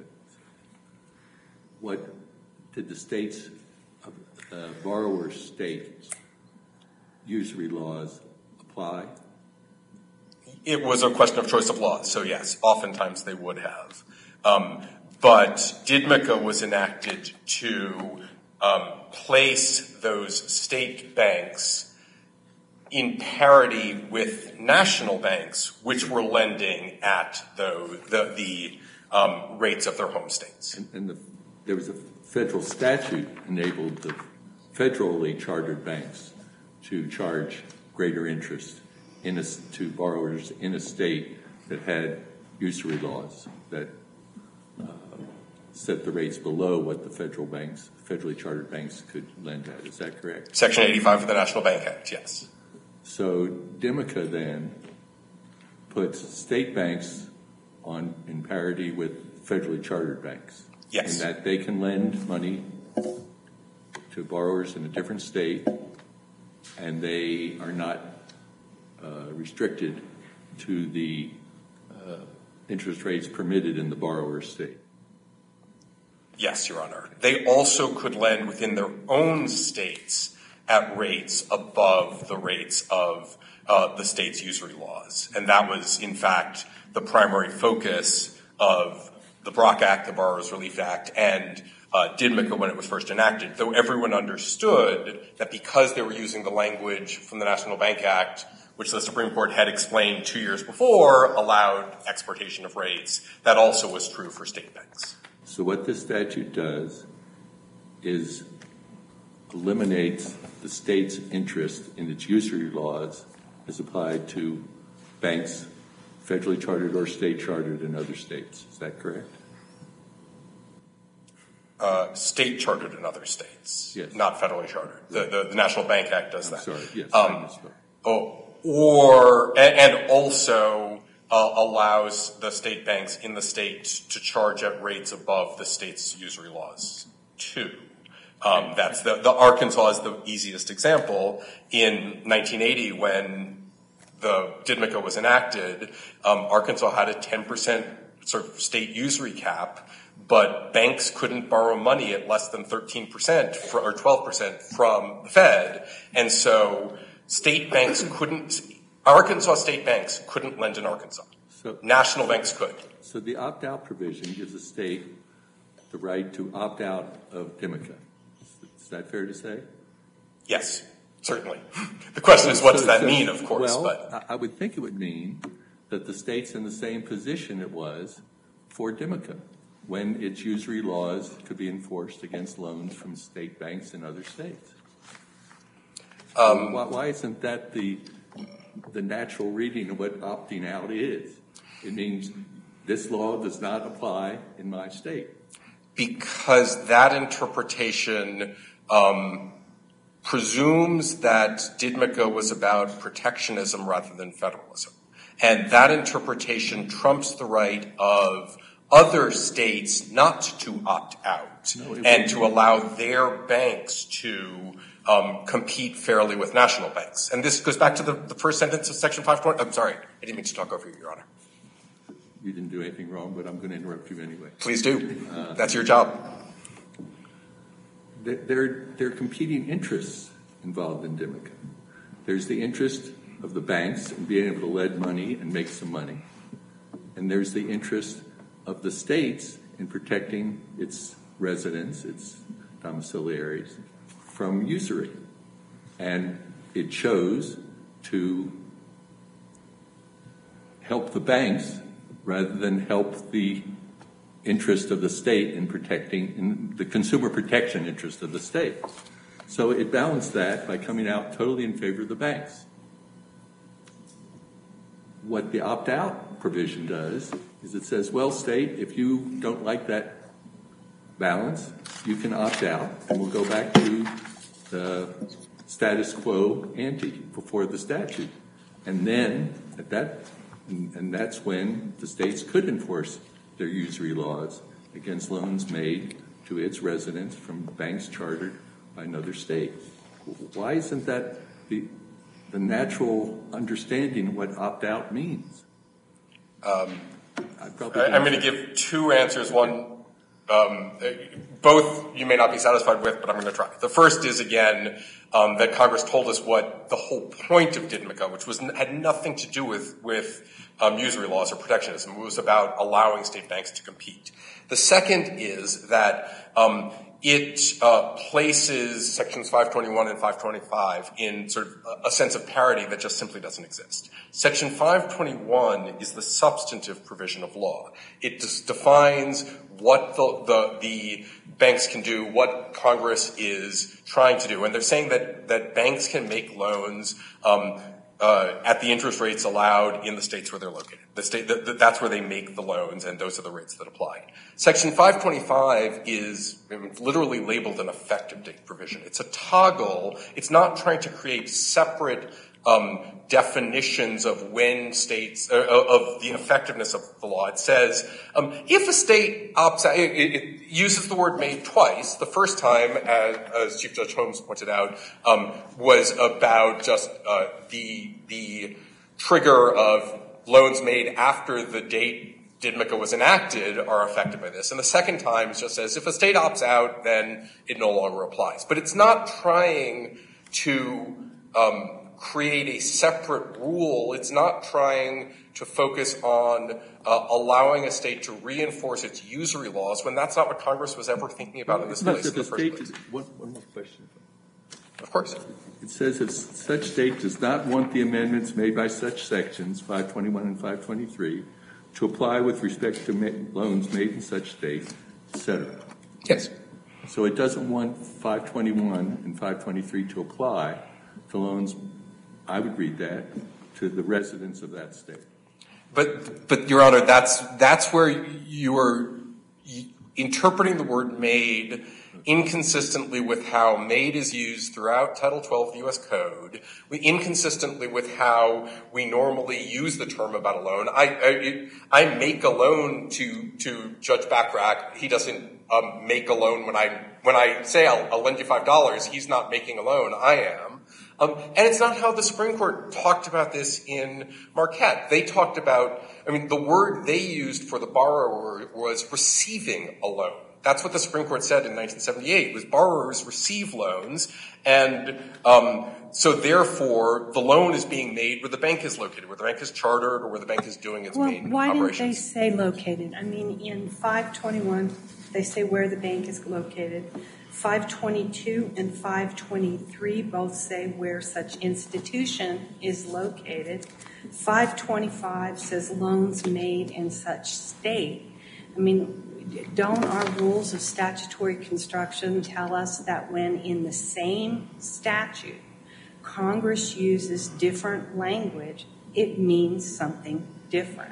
what did the states, uh, borrower states, usury laws apply? It was a question of choice of law, so yes, oftentimes they would have. Um, but D I D M C A was enacted to um, place those state banks in parity with national banks, which were lending at the the, the um, rates of their home states. And, and the, there was a federal statute enabled the federally chartered banks to charge greater interest in a, to borrowers in a state that had usury laws that uh, set the rates below what the federal banks, federally chartered banks could lend at. Is that correct? Section eighty-five of the National Bank Act, yes. So D I M C A then puts state banks on in parity with federally chartered banks. Yes. In that they can lend money to borrowers in a different state, and they are not uh, restricted to the uh, interest rates permitted in the borrower's state. Yes, Your Honor. They also could lend within their own states at rates above the rates of uh, the state's usury laws. And that was, in fact, the primary focus of the Brock Act, the Borrowers Relief Act, and uh, D I D M C A when it was first enacted, though everyone understood that because they were using the language from the National Bank Act, which the Supreme Court had explained two years before, allowed exportation of rates, that also was true for state banks. So what this statute does is eliminates the state's interest in its usury laws as applied to banks federally chartered or state chartered in other states. Is that correct? Uh, state chartered in other states, yes. Not federally chartered. The, the, the National Bank Act does I'm that. Sorry, yes. Um, oh, or and, and also uh, allows the state banks in the state to charge at rates above the state's usury laws too. Um, that's the, the Arkansas is the easiest example. In nineteen eighty, when the D I D M C A was enacted, um, Arkansas had a ten percent sort of state usury cap, but banks couldn't borrow money at less than thirteen percent for, or twelve percent from the Fed. And so state banks couldn't, Arkansas state banks couldn't lend in Arkansas. So, National banks could. So the opt-out provision gives the state the right to opt out of D I M C A. Is that fair to say? Yes, certainly. The question is, what does So- that so- mean, of course? Well, but I I would think it would mean that the state's in the same position it was for D I M C A, when its usury laws could be enforced against loans from state banks in other states. Um, why, why isn't that the the natural reading of what opting out is? It means this law does not apply in my state. Because that interpretation um, presumes that D I D M C A was about protectionism rather than federalism. And that interpretation trumps the right of other states not to opt out No, it and wouldn't. to allow their banks to um, compete fairly with national banks. And this goes back to the, the first sentence of Section five twenty. I'm sorry, I didn't mean to talk over you, Your Honor. You didn't do anything wrong, but I'm going to interrupt you anyway. Please do. Uh, That's your job. There, there are competing interests involved in D I M C A. There's the interest of the banks in being able to lend money and make some money. And there's the interest of the states in protecting its residents, its domiciliaries, from usury. And it chose to help the banks rather than help the interest of the state in protecting, in the consumer protection interest of the state. So it balanced that by coming out totally in favor of the banks. What the opt-out provision does is it says, well, state, if you don't like that balance, you can opt out, and we'll go back to the status quo ante before the statute. And then, at that, and, and that's when the states could enforce their usury laws against loans made to its residents from banks chartered by another state. Why isn't that the, the natural understanding of what opt-out means? Um, I'm going to give two answers. One, um, both you may not be satisfied with, but I'm going to try. The first is, again, um, that Congress told us what the whole point of D I D M C A, which was had nothing to do with, with um, usury laws or protectionism. It was about allowing state banks to compete. The second is that um, it uh, places sections five twenty-one and five twenty-five in sort of a sense of parity that just simply doesn't exist. Section five twenty-one is the substantive provision of law. It just defines what the, the, the banks can do, what Congress is trying to do. And they're saying that, that banks can make loans um, uh, at the interest rates allowed in the states where they're located. The state, the, the, that's where they make the loans, and those are the rates that apply. Section five twenty-five is literally labeled an effective date provision. It's a toggle. It's not trying to create separate um, definitions of when states, uh, of the effectiveness of the law. It says um, if a state opts out, it, it uses the word made twice. The first time, as, as Chief Judge Holmes pointed out, um, was about just uh, the the trigger of loans made after the date D I D M C A was enacted are affected by this. And the second time just says if a state opts out, then it no longer applies. But it's not trying to um, create a separate rule. It's not trying to focus on uh, allowing a state to reinforce its usury laws when that's not what Congress was ever thinking about in this place in the first place. Is, one, one more question. Of course. It says if such state does not want the amendments made by such sections, five twenty-one and five twenty-three, to apply with respect to ma- loans made in such state, et cetera. Yes. So it doesn't want five twenty-one and five twenty-three to apply to loans, I would read that, to the residents of that state. But, but Your Honor, that's, that's where you are interpreting the word made inconsistently with how made is used throughout Title twelve of the U S Code, inconsistently with how we normally use the term about a loan. I, I, I make a loan to, to Judge Bachrach. He doesn't um, make a loan when I, when I say I'll, I'll lend you five dollars. He's not making a loan. I am. Um, and it's not how the Supreme Court talked about this in Marquette. They talked about, I mean, the word they used for the borrower was receiving a loan. That's what the Supreme Court said in nineteen seventy-eight, was borrowers receive loans, and um, so therefore the loan is being made where the bank is located, where the bank is chartered, or where the bank is doing its well, main why operations. Didn't they say located? I mean, in five twenty-one, they say where the bank is located. five twenty-two and five twenty-three both say where such institution is located. five twenty-five says loans made in such state. I mean, don't our rules of statutory construction tell us that when in the same statute Congress uses different language, it means something different?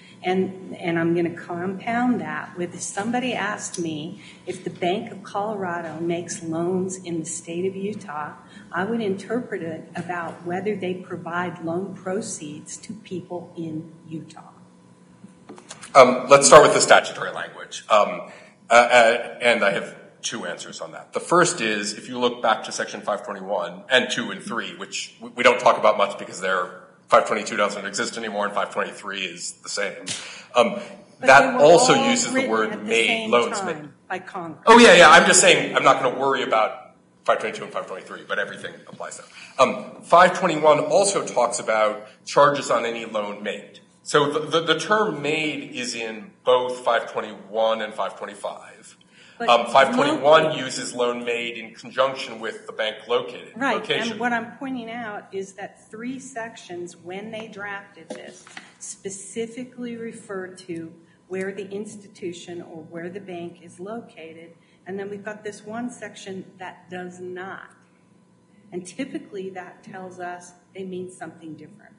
And, and I'm going to compound that with if somebody asked me if the Bank of Colorado makes loans in the state of Utah, I would interpret it about whether they provide loan proceeds to people in Utah. Um, let's start with the statutory language. Um, uh, uh, and I have two answers on that. The first is, if you look back to Section five twenty-one and two and three, which we don't talk about much because they're five twenty-two doesn't exist anymore and five twenty-three is the same. Um, that also uses the word made, loans made. By Congress. Oh, yeah, yeah. I'm just saying I'm not going to worry about five twenty-two and five twenty-three, but everything applies there. Um, five twenty-one also talks about charges on any loan made. So the, the, the term made is in both five twenty-one and five twenty-five. Um, five twenty-one uses loan made in conjunction with the bank located. Right, location. and what I'm pointing out is that three sections, when they drafted this, specifically refer to where the institution or where the bank is located, and then we've got this one section that does not. And typically that tells us they mean something different.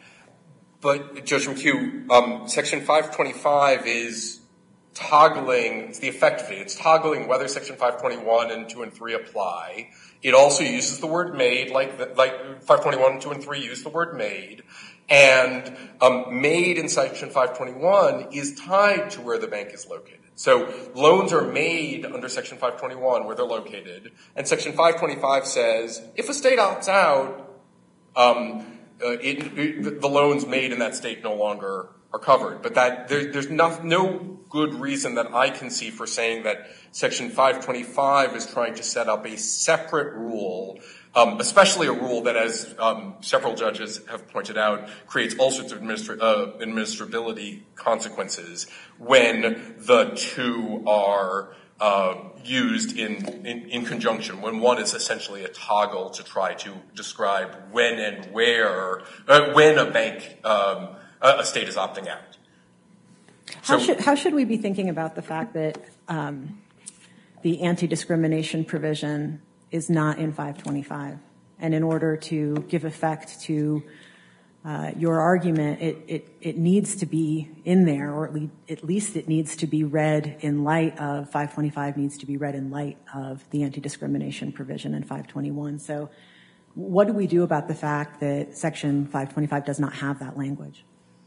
But, Judge McHugh, um, Section five twenty-five is toggling, it's the effect of it, it's toggling whether Section five twenty-one and two and three apply. It also uses the word made, like the, like five twenty-one, two and three use the word made. And um, made in Section five twenty-one is tied to where the bank is located. So loans are made under Section five twenty-one where they're located. And Section five twenty-five says if a state opts out, um, uh, it, it, the loans made in that state no longer are covered. But that there, there's no, no good reason that I can see for saying that Section five twenty-five is trying to set up a separate rule, um, especially a rule that, as um, several judges have pointed out, creates all sorts of administra- uh, administrability consequences when the two are uh, used in, in, in conjunction, when one is essentially a toggle to try to describe when and where, uh, when a bank, um, a state is opting out. How, So, should, how should we be thinking about the fact that um, the anti-discrimination provision is not in five twenty-five? And in order to give effect to uh, your argument, it, it, it needs to be in there, or at, le- at least it needs to be read in light of five twenty-five needs to be read in light of the anti-discrimination provision in five twenty-one. So what do we do about the fact that Section five twenty-five does not have that language?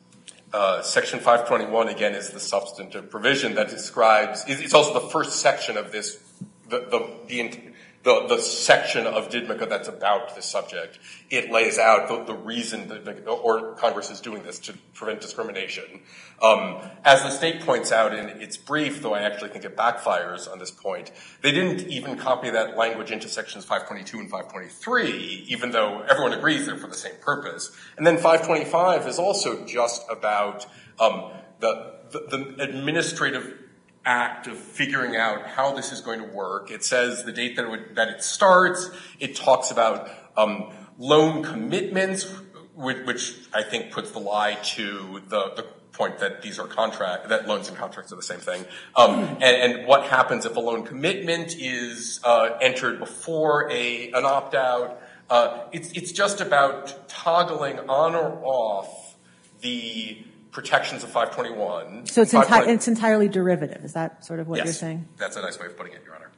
Uh, Section five twenty-one, again, is the substantive provision that describes, it's also the first section of this, the, the, the, the, the section of D D M C A that's about this subject. It lays out the, the reason that, or Congress is doing this to prevent discrimination. Um, as the state points out in its brief, though I actually think it backfires on this point, they didn't even copy that language into Sections five twenty-two and five twenty-three, even though everyone agrees they're for the same purpose. And then five twenty-five is also just about um, the, the, the administrative act of figuring out how this is going to work. It says the date that it, would, that it starts. It talks about um, loan commitments, which, which I think puts the lie to the, the point that these are contract, that loans and contracts are the same thing. Um, and, and what happens if a loan commitment is uh, entered before a an opt-out. Uh, it's, it's just about toggling on or off the protections of five twenty-one. So it's, enti- it's entirely derivative. Is that sort of what yes, you're saying? That's a nice way of putting it, Your Honor.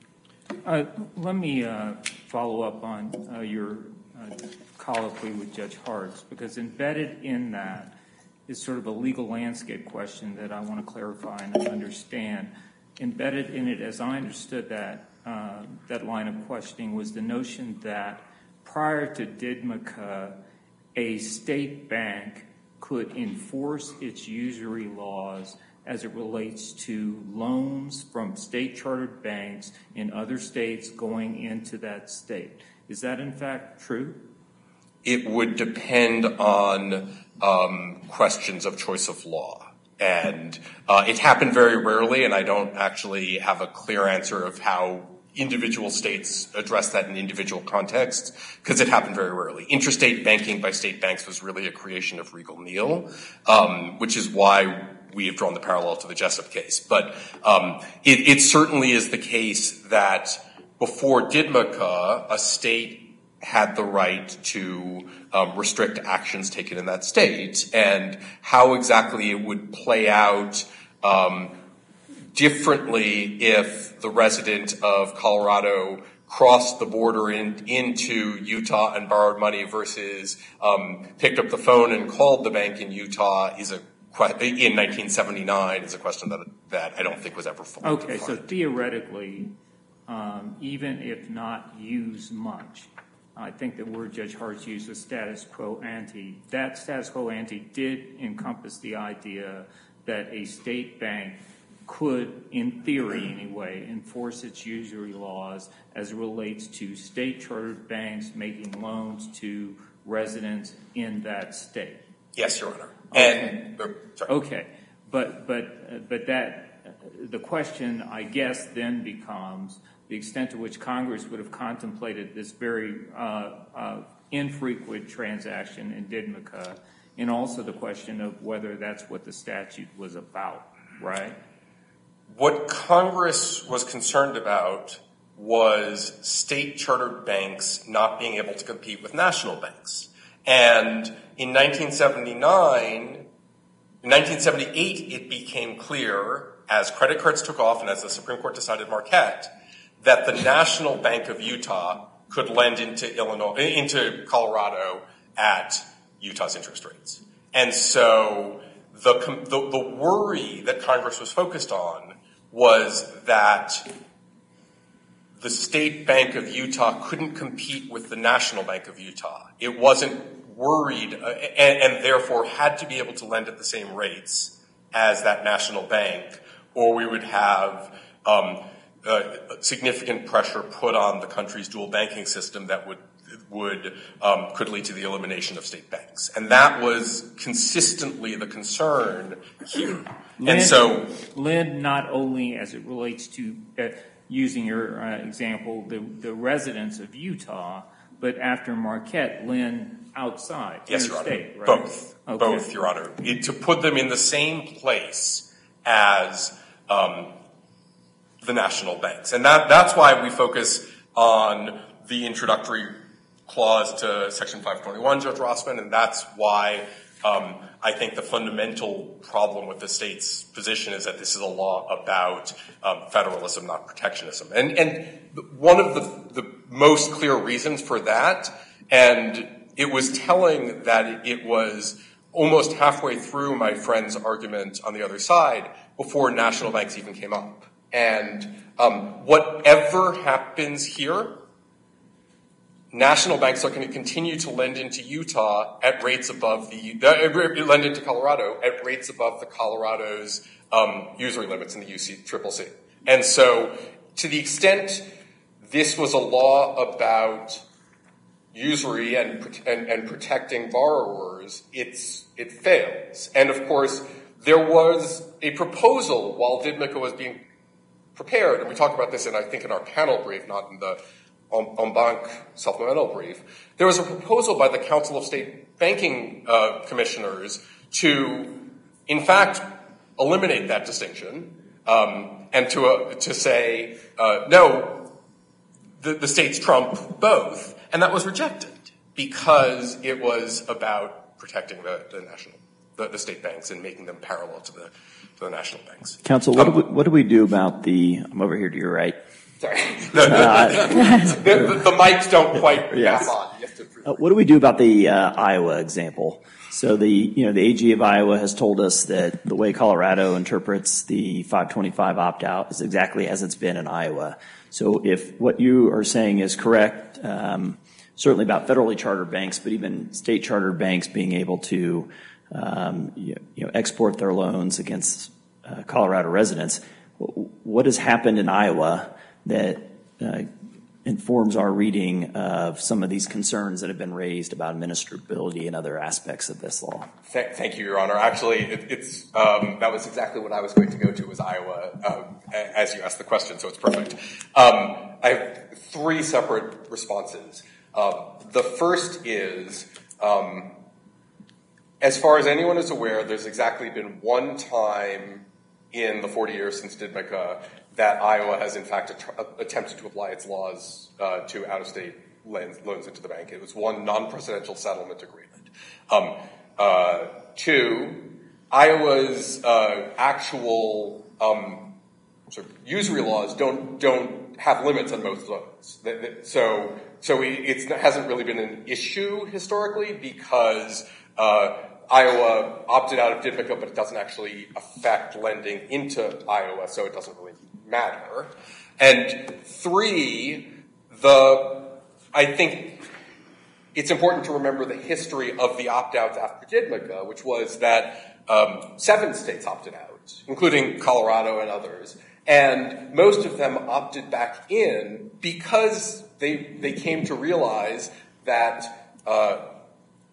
Uh, let me uh, follow up on uh, your uh, colloquy with Judge Hartz, because embedded in that is sort of a legal landscape question that I want to clarify and understand. Embedded in it, as I understood that, uh, that line of questioning, was the notion that prior to D D M C A, a state bank could enforce its usury laws as it relates to loans from state-chartered banks in other states going into that state. Is that, in fact, true? It would depend on um, questions of choice of law. And uh, it happened very rarely, and I don't actually have a clear answer of how individual states address that in individual contexts, because it happened very rarely. Interstate banking by state banks was really a creation of Regal Neal, um, which is why we have drawn the parallel to the Jessup case. But um, it, it certainly is the case that before D D M C A, a state had the right to um, restrict actions taken in that state, and how exactly it would play out um, differently if the resident of Colorado crossed the border in, into Utah and borrowed money versus um, picked up the phone and called the bank in Utah is a in nineteen seventy-nine is a question that that I don't think was ever fully Okay, defined. so theoretically, um, even if not used much, I think the word Judge Hartz used was status quo ante. That status quo ante did encompass the idea that a state bank could, in theory anyway, enforce its usury laws as it relates to state-chartered banks making loans to residents in that state. Yes, Your Honor. And, Okay. sorry. Okay, but, but, uh, but that, uh, the question, I guess, then becomes the extent to which Congress would have contemplated this very uh, uh, infrequent transaction in Didmica, and also the question of whether that's what the statute was about, right? What Congress was concerned about was state chartered banks not being able to compete with national banks. And in nineteen seventy-nine, in nineteen seventy-eight, it became clear, as credit cards took off and as the Supreme Court decided Marquette, that the National Bank of Utah could lend into Illinois, into Colorado at Utah's interest rates. And so the, the, the worry that Congress was focused on was that the State Bank of Utah couldn't compete with the National Bank of Utah. It wasn't worried uh, and, and therefore had to be able to lend at the same rates as that national bank, or we would have um, uh, significant pressure put on the country's dual banking system that would would um, could lead to the elimination of state banks. And that was consistently the concern here. Lend, and so lend not only as it relates to uh, using your uh, example, the, the residents of Utah, but after Marquette, lend outside, yes, Your Honor. Right? Both. Okay. Both, Your Honor. It, to put them in the same place as um, the national banks. And that, that's why we focus on the introductory clause to Section five twenty-one, Judge Rossman, and that's why um, I think the fundamental problem with the state's position is that this is a law about um, federalism, not protectionism. And, and one of the, the most clear reasons for that, and it was telling that it was almost halfway through my friend's argument on the other side before national banks even came up. And um, whatever happens here, national banks are going to continue to lend into Utah at rates above the, uh, lend into Colorado at rates above the Colorado's um, usury limits in the U C Triple C. And so to the extent this was a law about usury and, and, and protecting borrowers, it's, it fails. And of course, there was a proposal while Didmica was being prepared, and we talked about this in, I think, in our panel brief, not in the en banc supplemental brief. There was a proposal by the Council of State Banking uh, Commissioners to, in fact, eliminate that distinction um, and to uh, to say, uh, no, the, the states trump both. And that was rejected because it was about protecting the, the national, the, the state banks and making them parallel to the, to the national banks. Counsel, what, um, do we, what do we do about the, I'm over here to your right. Sorry. No, no, uh, the, the, the mics don't quite yes. pass on. You have to uh, what do we do about the uh, Iowa example? So the, you know, the A G of Iowa has told us that the way Colorado interprets the five twenty-five opt-out is exactly as it's been in Iowa. So if what you are saying is correct, um, certainly about federally chartered banks, but even state chartered banks being able to, um, you, you know, export their loans against uh, Colorado residents, what has happened in Iowa that uh, informs our reading of some of these concerns that have been raised about administrability and other aspects of this law? Th- thank you, Your Honor. Actually, it, it's um, that was exactly what I was going to go to was Iowa um, as you asked the question, so it's perfect. Um, I have three separate responses. Um, the first is, um, as far as anyone is aware, there's exactly been one time in the forty years since Didmica that Iowa has, in fact, att- attempted to apply its laws uh, to out-of-state loans, loans into the bank. It was one non-presidential settlement agreement. Um, uh, two, Iowa's uh, actual um, sort of usury laws don't don't have limits on most loans. So, so it hasn't really been an issue historically because uh, Iowa opted out of Didmica, but it doesn't actually affect lending into Iowa, so it doesn't really matter. And three, the I think it's important to remember the history of the opt-outs after Didmica, which was that um, seven states opted out, including Colorado and others, and most of them opted back in because they they came to realize that uh,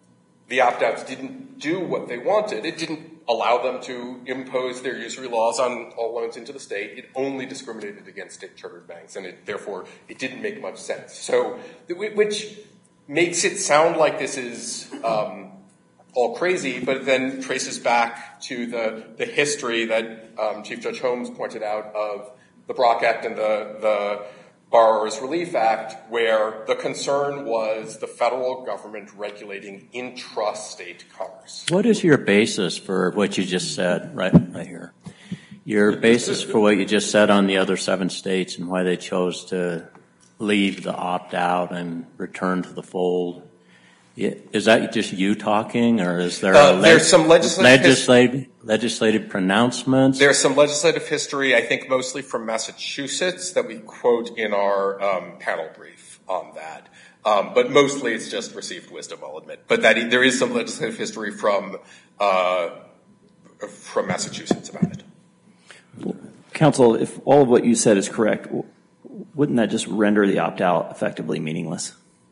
the opt-outs didn't do what they wanted. It didn't allow them to impose their usury laws on all loans into the state. It only discriminated against state-chartered banks, and it, therefore it didn't make much sense. So, which makes it sound like this is um, all crazy, but then traces back to the, the history that um, Chief Judge Holmes pointed out of the Brock Act and the, the Borrowers Relief Act, where the concern was the federal government regulating intrastate commerce. What is your basis for what you just said right, right here? Your basis for what you just said on the other seven states and why they chose to leave the opt-out and return to the fold? Is that just you talking, or is there uh, a there's le- some legislative, legislative legislative pronouncements? There's some legislative history, I think mostly from Massachusetts, that we quote in our um, panel brief on that. Um, but mostly it's just received wisdom, I'll admit. But that there is some legislative history from uh, from Massachusetts about it. Counsel, if all of what you said is correct, wouldn't that just render the opt-out effectively meaningless?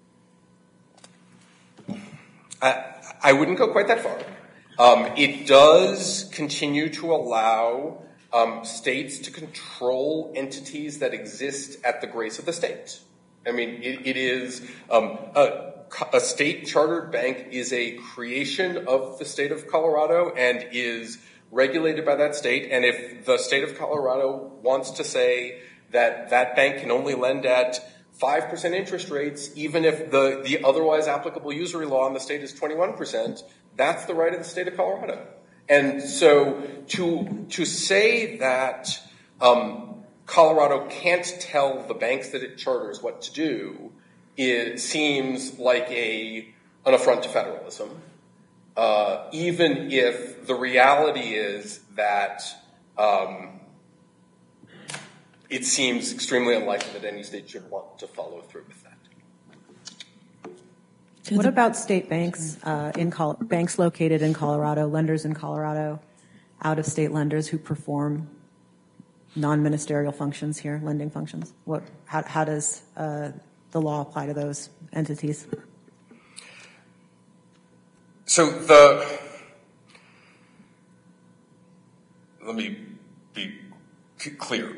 I, I wouldn't go quite that far. Um, it does continue to allow um, states to control entities that exist at the grace of the state. I mean, it, it is um, a, a state-chartered bank is a creation of the state of Colorado and is regulated by that state. And if the state of Colorado wants to say that that bank can only lend at five percent interest rates, even if the, the otherwise applicable usury law in the state is twenty-one percent, that's the right of the state of Colorado. And so to, to say that um, Colorado can't tell the banks that it charters what to do, it seems like a, an affront to federalism, uh, even if the reality is that um, it seems extremely unlikely that any state should want to follow through with that. What about state banks uh, in Col- banks located in Colorado, lenders in Colorado, out-of-state lenders who perform non-ministerial functions here, lending functions? What? How, how does uh, the law apply to those entities? So the let me be clear.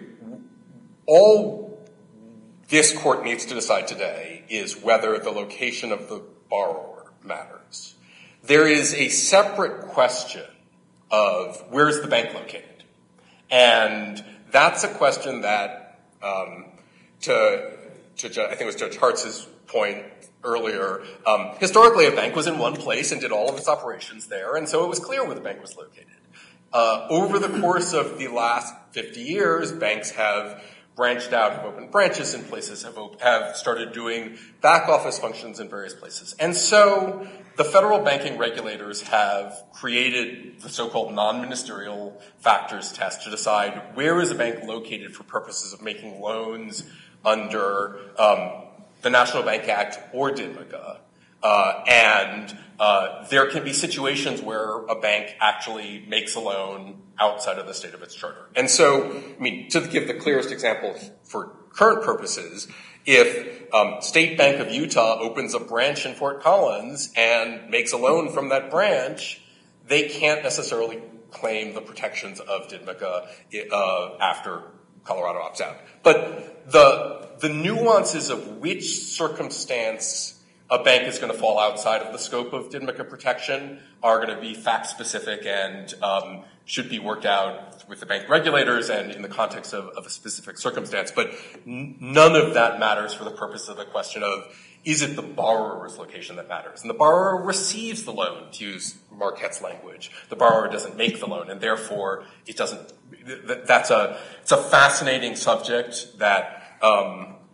All this court needs to decide today is whether the location of the borrower matters. There is a separate question of where's the bank located? And that's a question that, um, to, to I think it was Judge Hartz's point earlier, um, historically a bank was in one place and did all of its operations there, and so it was clear where the bank was located. Uh, over the course of the last fifty years, banks have branched out, have opened branches in places, have, op- have started doing back office functions in various places. And so the federal banking regulators have created the so-called non-ministerial factors test to decide where is a bank located for purposes of making loans under um, the National Bank Act or D I N M C A. Uh, and uh, there can be situations where a bank actually makes a loan outside of the state of its charter. And so, I mean, to give the clearest example for current purposes, if um, State Bank of Utah opens a branch in Fort Collins and makes a loan from that branch, they can't necessarily claim the protections of D I N M C A uh, after Colorado opts out. But the the nuances of which circumstance a bank is going to fall outside of the scope of D I N M C A protection are going to be fact-specific and um, should be worked out with the bank regulators and in the context of, of a specific circumstance. But n- none of that matters for the purpose of the question of, is it the borrower's location that matters? And the borrower receives the loan, to use Marquette's language. The borrower doesn't make the loan, and therefore it doesn't – that's a – it's a fascinating subject that um, –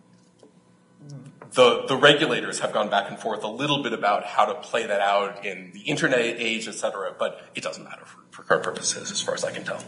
The, the regulators have gone back and forth a little bit about how to play that out in the internet age, et cetera, but it doesn't matter for, for current purposes as far as I can tell.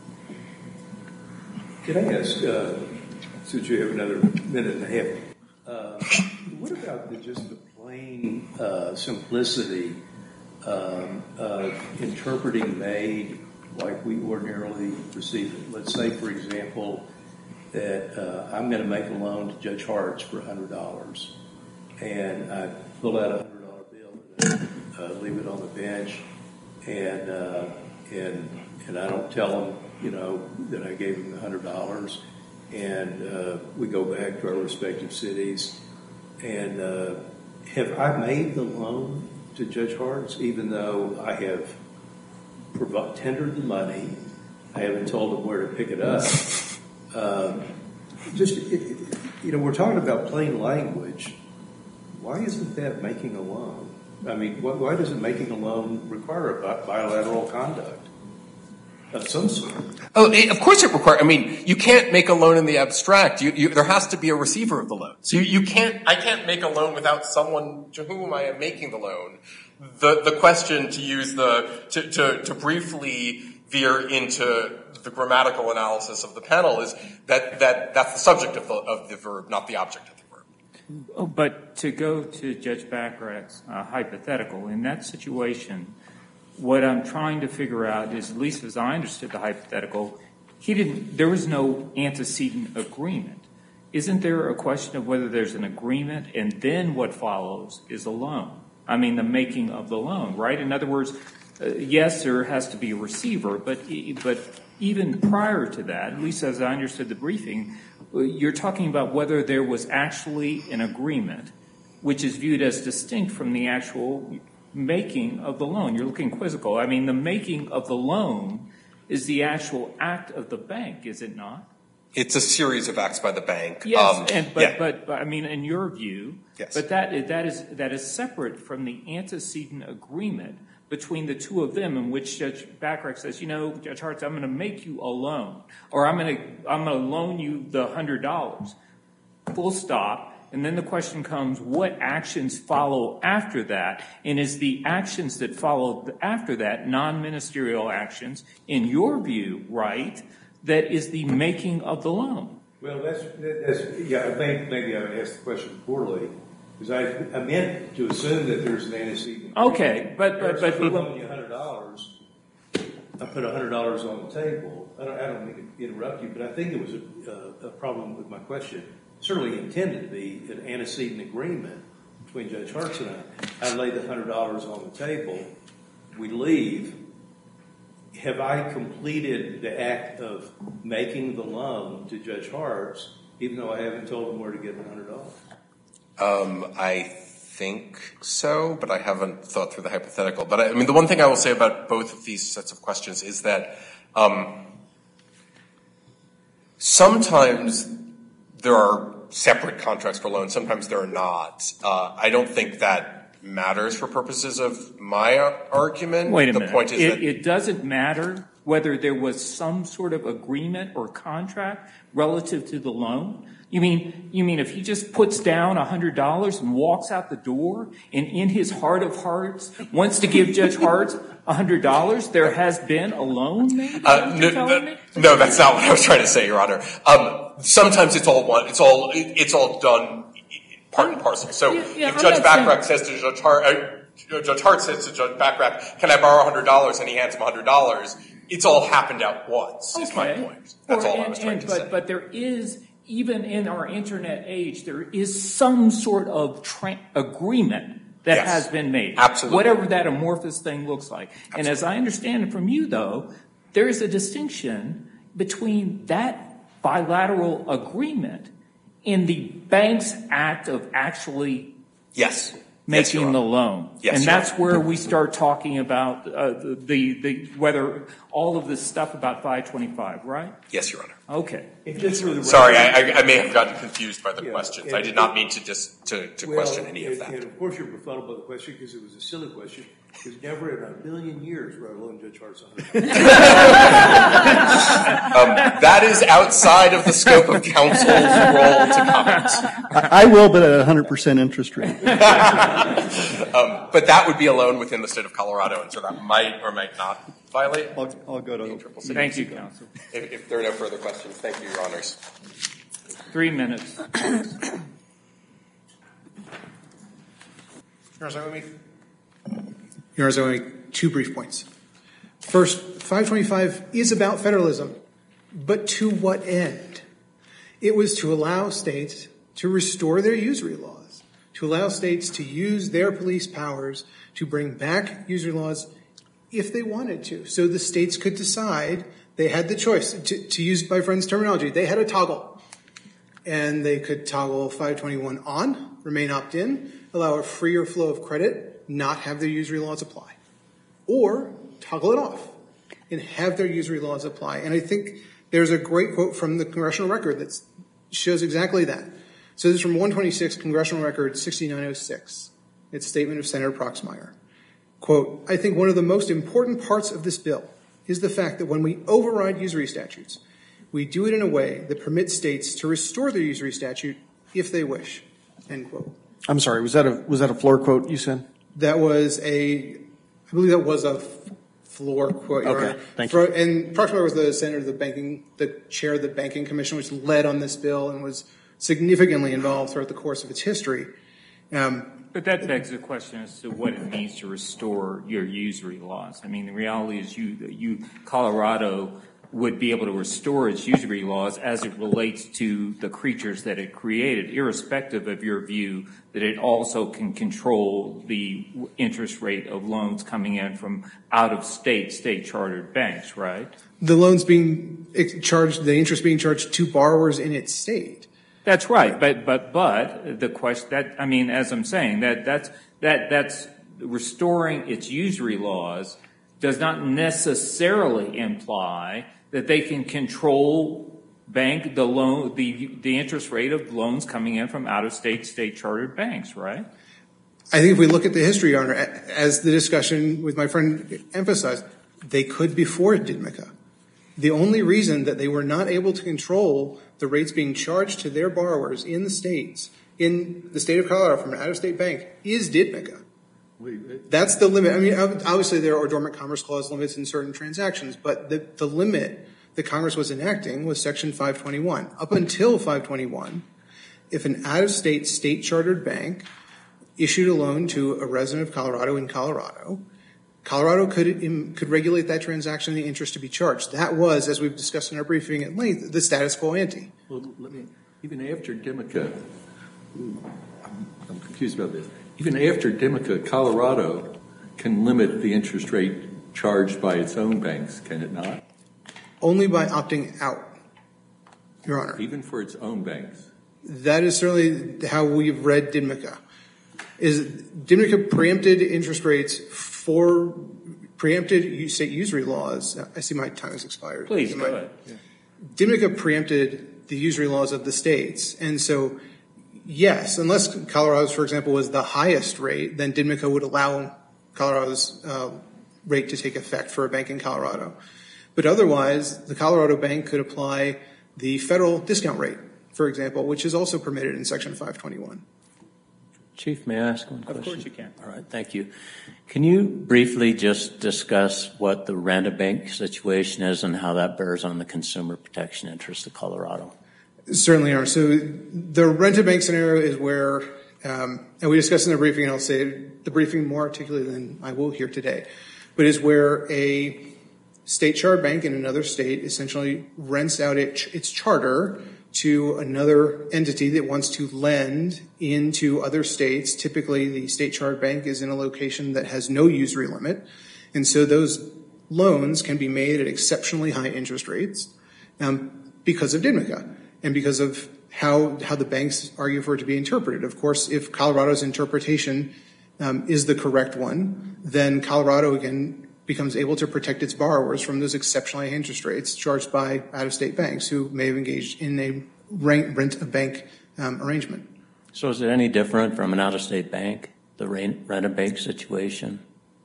Can I ask, uh, since you have another minute and a half, uh, what about the, just the plain uh, simplicity um, of interpreting made like we ordinarily receive it? Let's say, for example, that uh, I'm going to make a loan to Judge Hartz for one hundred dollars, and I pull out a one hundred dollar bill at uh, leave it on the bench, and uh, and and I don't tell them, you know, that I gave them the hundred dollars, and uh, we go back to our respective cities, and uh, have I made the loan to Judge Hartz, even though I have provi- tendered the money? I haven't told them where to pick it up. Um, just, it, you know, we're talking about plain language. Why isn't that making a loan? I mean, why, why doesn't making a loan require a bilateral conduct of some sort? Oh, it, of course it requires. I mean, you can't make a loan in the abstract. You, you, there has to be a receiver of the loan. So you, you can't. I can't make a loan without someone to whom I am making the loan. The the question, to use the to to, to briefly veer into the grammatical analysis of the panel, is that that that's the subject of the of the verb, not the object of the verb. Oh, but to go to Judge Bachrach's uh, hypothetical, in that situation, what I'm trying to figure out is, at least as I understood the hypothetical, he didn't. There was no antecedent agreement. Isn't there a question of whether there's an agreement and then what follows is a loan? I mean, the making of the loan, right? In other words, uh, yes, there has to be a receiver, but but even prior to that, at least as I understood the briefing, you're talking about whether there was actually an agreement, which is viewed as distinct from the actual making of the loan. You're looking quizzical. I mean, the making of the loan is the actual act of the bank, is it not? It's a series of acts by the bank. Yes, um, and, but, yeah. but, but I mean, in your view, yes. but that that is that is separate from the antecedent agreement between the two of them, in which Judge Bachrach says, you know, Judge Hartz, I'm going to make you a loan, or I'm going to I'm going to loan you the hundred dollars. Full stop. And then the question comes, what actions follow after that? And is the actions that follow after that non-ministerial actions, in your view, right, that is the making of the loan? Well, that's, that's yeah, I think maybe I asked the question poorly, because I, I meant to assume that there's an antecedent. Okay, but, but, but. If I loan you one hundred dollars, I put one hundred dollars on the table. I don't, I don't mean to interrupt you, but I think there was a, a, a problem with my question. Certainly intended to be an antecedent agreement between Judge Hartz and I. I lay the one hundred dollars on the table. We leave. Have I completed the act of making the loan to Judge Hartz, even though I haven't told him where to get the one hundred dollars? Um, I think so, but I haven't thought through the hypothetical. But, I, I mean, the one thing I will say about both of these sets of questions is that um, sometimes there are separate contracts for loans. Sometimes there are not. Uh, I don't think that matters for purposes of my argument. Wait a the minute. Point is it, that it doesn't matter whether there was some sort of agreement or contract relative to the loan? You mean you mean if he just puts down one hundred dollars and walks out the door and in his heart of hearts wants to give Judge Hartz one hundred dollars, there has been a loan made? Uh, no, no, no, that's not what I was trying to say, Your Honor. Um, sometimes it's all one. It's all it, it's all done part and parcel. So yeah, yeah, if I'm Judge Bachrach saying- says to Judge Hart, uh, Judge Hart says to Judge Bachrach, "Can I borrow one hundred dollars?" and he hands him one hundred dollars, it's all happened at once. Okay. Is my point. That's Or, all and, I was trying and, to but, say. But there is, even in our internet age, there is some sort of tra- agreement that Yes. has been made. Absolutely. Whatever that amorphous thing looks like. Absolutely. And as I understand it from you, though, there is a distinction between that bilateral agreement and the bank's act of actually yes. making yes, the loan. Yes, and Your that's Honor. where we start talking about uh, the, the, the whether all of this stuff about five twenty-five, right? Yes, Your Honor. Okay. Sorry, I, I may have gotten confused by the Yeah, questions. and- I did not mean to just to, to Well, question any of and, that. And of course you're befuddled by the question because it was a silly question. Because never in a million years would I loan Judge Hartz one hundred dollars. um, that is outside of the scope of counsel's role to comment. I, I will, but at a one hundred percent interest rate. um, but that would be a loan within the state of Colorado, and so that might or might not violate. I'll, I'll go to triple C. Thank you, counsel. If, if there are no further questions, thank you, Your Honors. Three minutes. Your Honor, I want to make, Your Honor, I want to make two brief points. First, five twenty-five is about federalism, but to what end? It was to allow states to restore their usury laws, to allow states to use their police powers to bring back usury laws if they wanted to. So the states could decide, they had the choice, to, to use my friend's terminology, they had a toggle. And they could toggle five twenty-one on, remain opt-in, allow a freer flow of credit, not have their usury laws apply. Or toggle it off and have their usury laws apply. And I think there's a great quote from the congressional record that shows exactly that. So this is from one twenty-six, Congressional Record sixty-nine oh six. It's a statement of Senator Proxmire. Quote, I think one of the most important parts of this bill is the fact that when we override usury statutes, we do it in a way that permits states to restore their usury statute if they wish, end quote. I'm sorry, was that a, was that a floor quote you said? That was a, I believe that was a f- floor quote. Okay, thank For, you. And Proxmire was the senator of the banking, the chair of the Banking Commission, which led on this bill and was significantly involved throughout the course of its history. Um, But that begs the question as to what it means to restore your usury laws. I mean, the reality is you, you Colorado would be able to restore its usury laws as it relates to the creatures that it created, irrespective of your view that it also can control the interest rate of loans coming in from out-of-state, state-chartered banks, right? The loans being charged, the interest being charged to borrowers in its state. That's right, but but but the question that I mean, as I'm saying, that that's that that's restoring its usury laws does not necessarily imply that they can control bank the loan the the interest rate of loans coming in from out of state state chartered banks, right? I think if we look at the history, Your Honor, as the discussion with my friend emphasized, they could before D M C A. The only reason that they were not able to control the rates being charged to their borrowers in the states, in the state of Colorado from an out-of-state bank, is D M C A. That's the limit. I mean, obviously there are dormant commerce clause limits in certain transactions, but the, the limit that Congress was enacting was Section five twenty-one. Up until five twenty-one, if an out-of-state state-chartered bank issued a loan to a resident of Colorado in Colorado, Colorado could could regulate that transaction and the interest to be charged. That was, as we've discussed in our briefing at length, the status quo ante. Well, let me, even after D M C A, I'm, I'm confused about this. Even after D M C A, Colorado can limit the interest rate charged by its own banks, can it not? Only by opting out, Your Honor. Even for its own banks? That is certainly how we've read D M C A. Is D M C A preempted interest rates for preempted state usury laws? I see my time has expired. Please, go ahead. Yeah. D M C A preempted the usury laws of the states. And so, yes, unless Colorado's, for example, was the highest rate, then D M C A would allow Colorado's uh, rate to take effect for a bank in Colorado. But otherwise, the Colorado bank could apply the federal discount rate, for example, which is also permitted in Section five twenty-one. Chief, may I ask one question? Of course you can. All right, thank you. Can you briefly just discuss what the rent-a-bank situation is and how that bears on the consumer protection interest of Colorado? Certainly, Your Honor. So the rent-a-bank scenario is where, um, and we discussed in the briefing, and I'll say the briefing more articulately than I will here today, but is where a state-chartered bank in another state essentially rents out it, its charter to another entity that wants to lend into other states. Typically, the state-chartered bank is in a location that has no usury limit, and so those loans can be made at exceptionally high interest rates um, because of D M C A and because of how how the banks argue for it to be interpreted. Of course, if Colorado's interpretation um, is the correct one, then Colorado, again, becomes able to protect its borrowers from those exceptionally high interest rates charged by out-of-state banks who may have engaged in a rent-a-bank um, arrangement. So is it any different from an out-of-state bank, the rent-a-bank situation?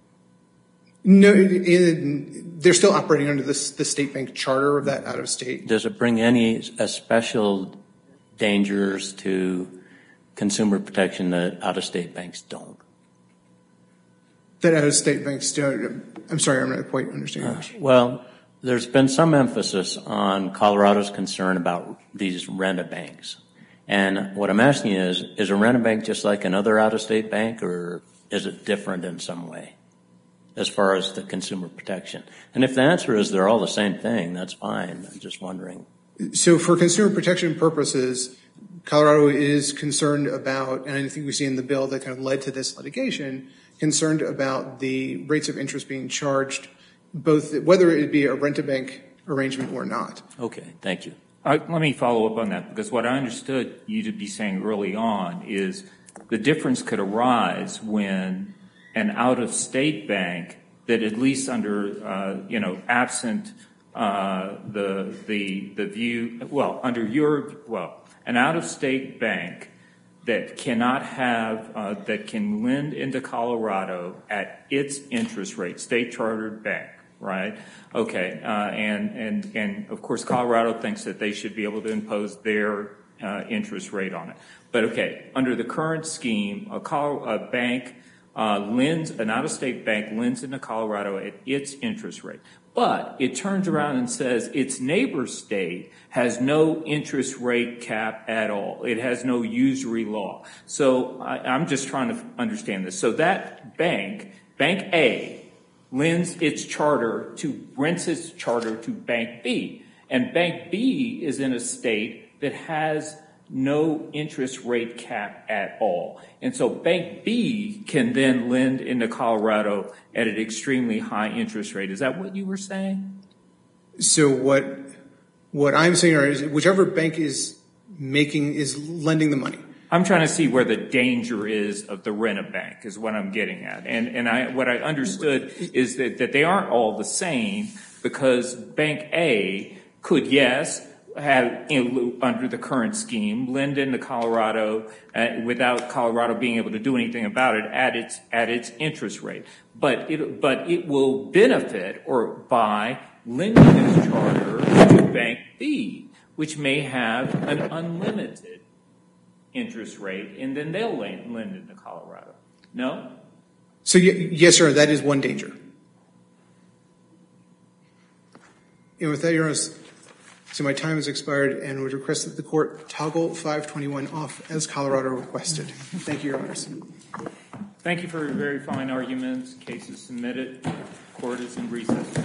No, in, they're still operating under this, the state bank charter of that out-of-state. Does it bring any uh, special dangers to consumer protection that out-of-state banks don't? That out-of-state banks don't. I'm sorry, I'm not quite understanding. Uh, well, there's been some emphasis on Colorado's concern about these rent-a-banks. And what I'm asking you is, is a rent-a-bank just like another out-of-state bank, or is it different in some way as far as the consumer protection? And if the answer is they're all the same thing, that's fine. I'm just wondering. So for consumer protection purposes, Colorado is concerned about, and I think we see in the bill that kind of led to this litigation, concerned about the rates of interest being charged, both whether it be a rent-a-bank arrangement or not. Okay, thank you. Uh, let me follow up on that, because what I understood you to be saying early on is the difference could arise when an out-of-state bank that at least under, uh, you know, absent uh, the the the view, well, under your, well, an out-of-state bank that cannot have, uh, that can lend into Colorado at its interest rate, state chartered bank, right? Okay, uh, and and and of course Colorado thinks that they should be able to impose their uh, interest rate on it. But okay, under the current scheme, a, Col- a bank uh, lends, an out-of-state bank lends into Colorado at its interest rate. But it turns around and says its neighbor state has no interest rate cap at all. It has no usury law. So I, I'm just trying to understand this. So that bank, Bank A, lends its charter to, rents its charter to Bank B. And Bank B is in a state that has no interest rate cap at all. And so Bank B can then lend into Colorado at an extremely high interest rate. Is that what you were saying? So what what I'm saying is whichever bank is making, is lending the money. I'm trying to see where the danger is of the rent-a-bank is what I'm getting at. And and I what I understood is that, that they aren't all the same, because Bank A could, yes, have, you know, under the current scheme, lend into Colorado uh, without Colorado being able to do anything about it at its at its interest rate. But it but it will benefit or by lending its charter to Bank B, which may have an unlimited interest rate, and then they'll lend, lend into Colorado. No? So y- yes, sir, that is one danger. And with that, Your Honor, so my time has expired, and would request that the court toggle five twenty-one off as Colorado requested. Thank you, Your Honors. Thank you for your very fine arguments. Case is submitted. Court is in recess.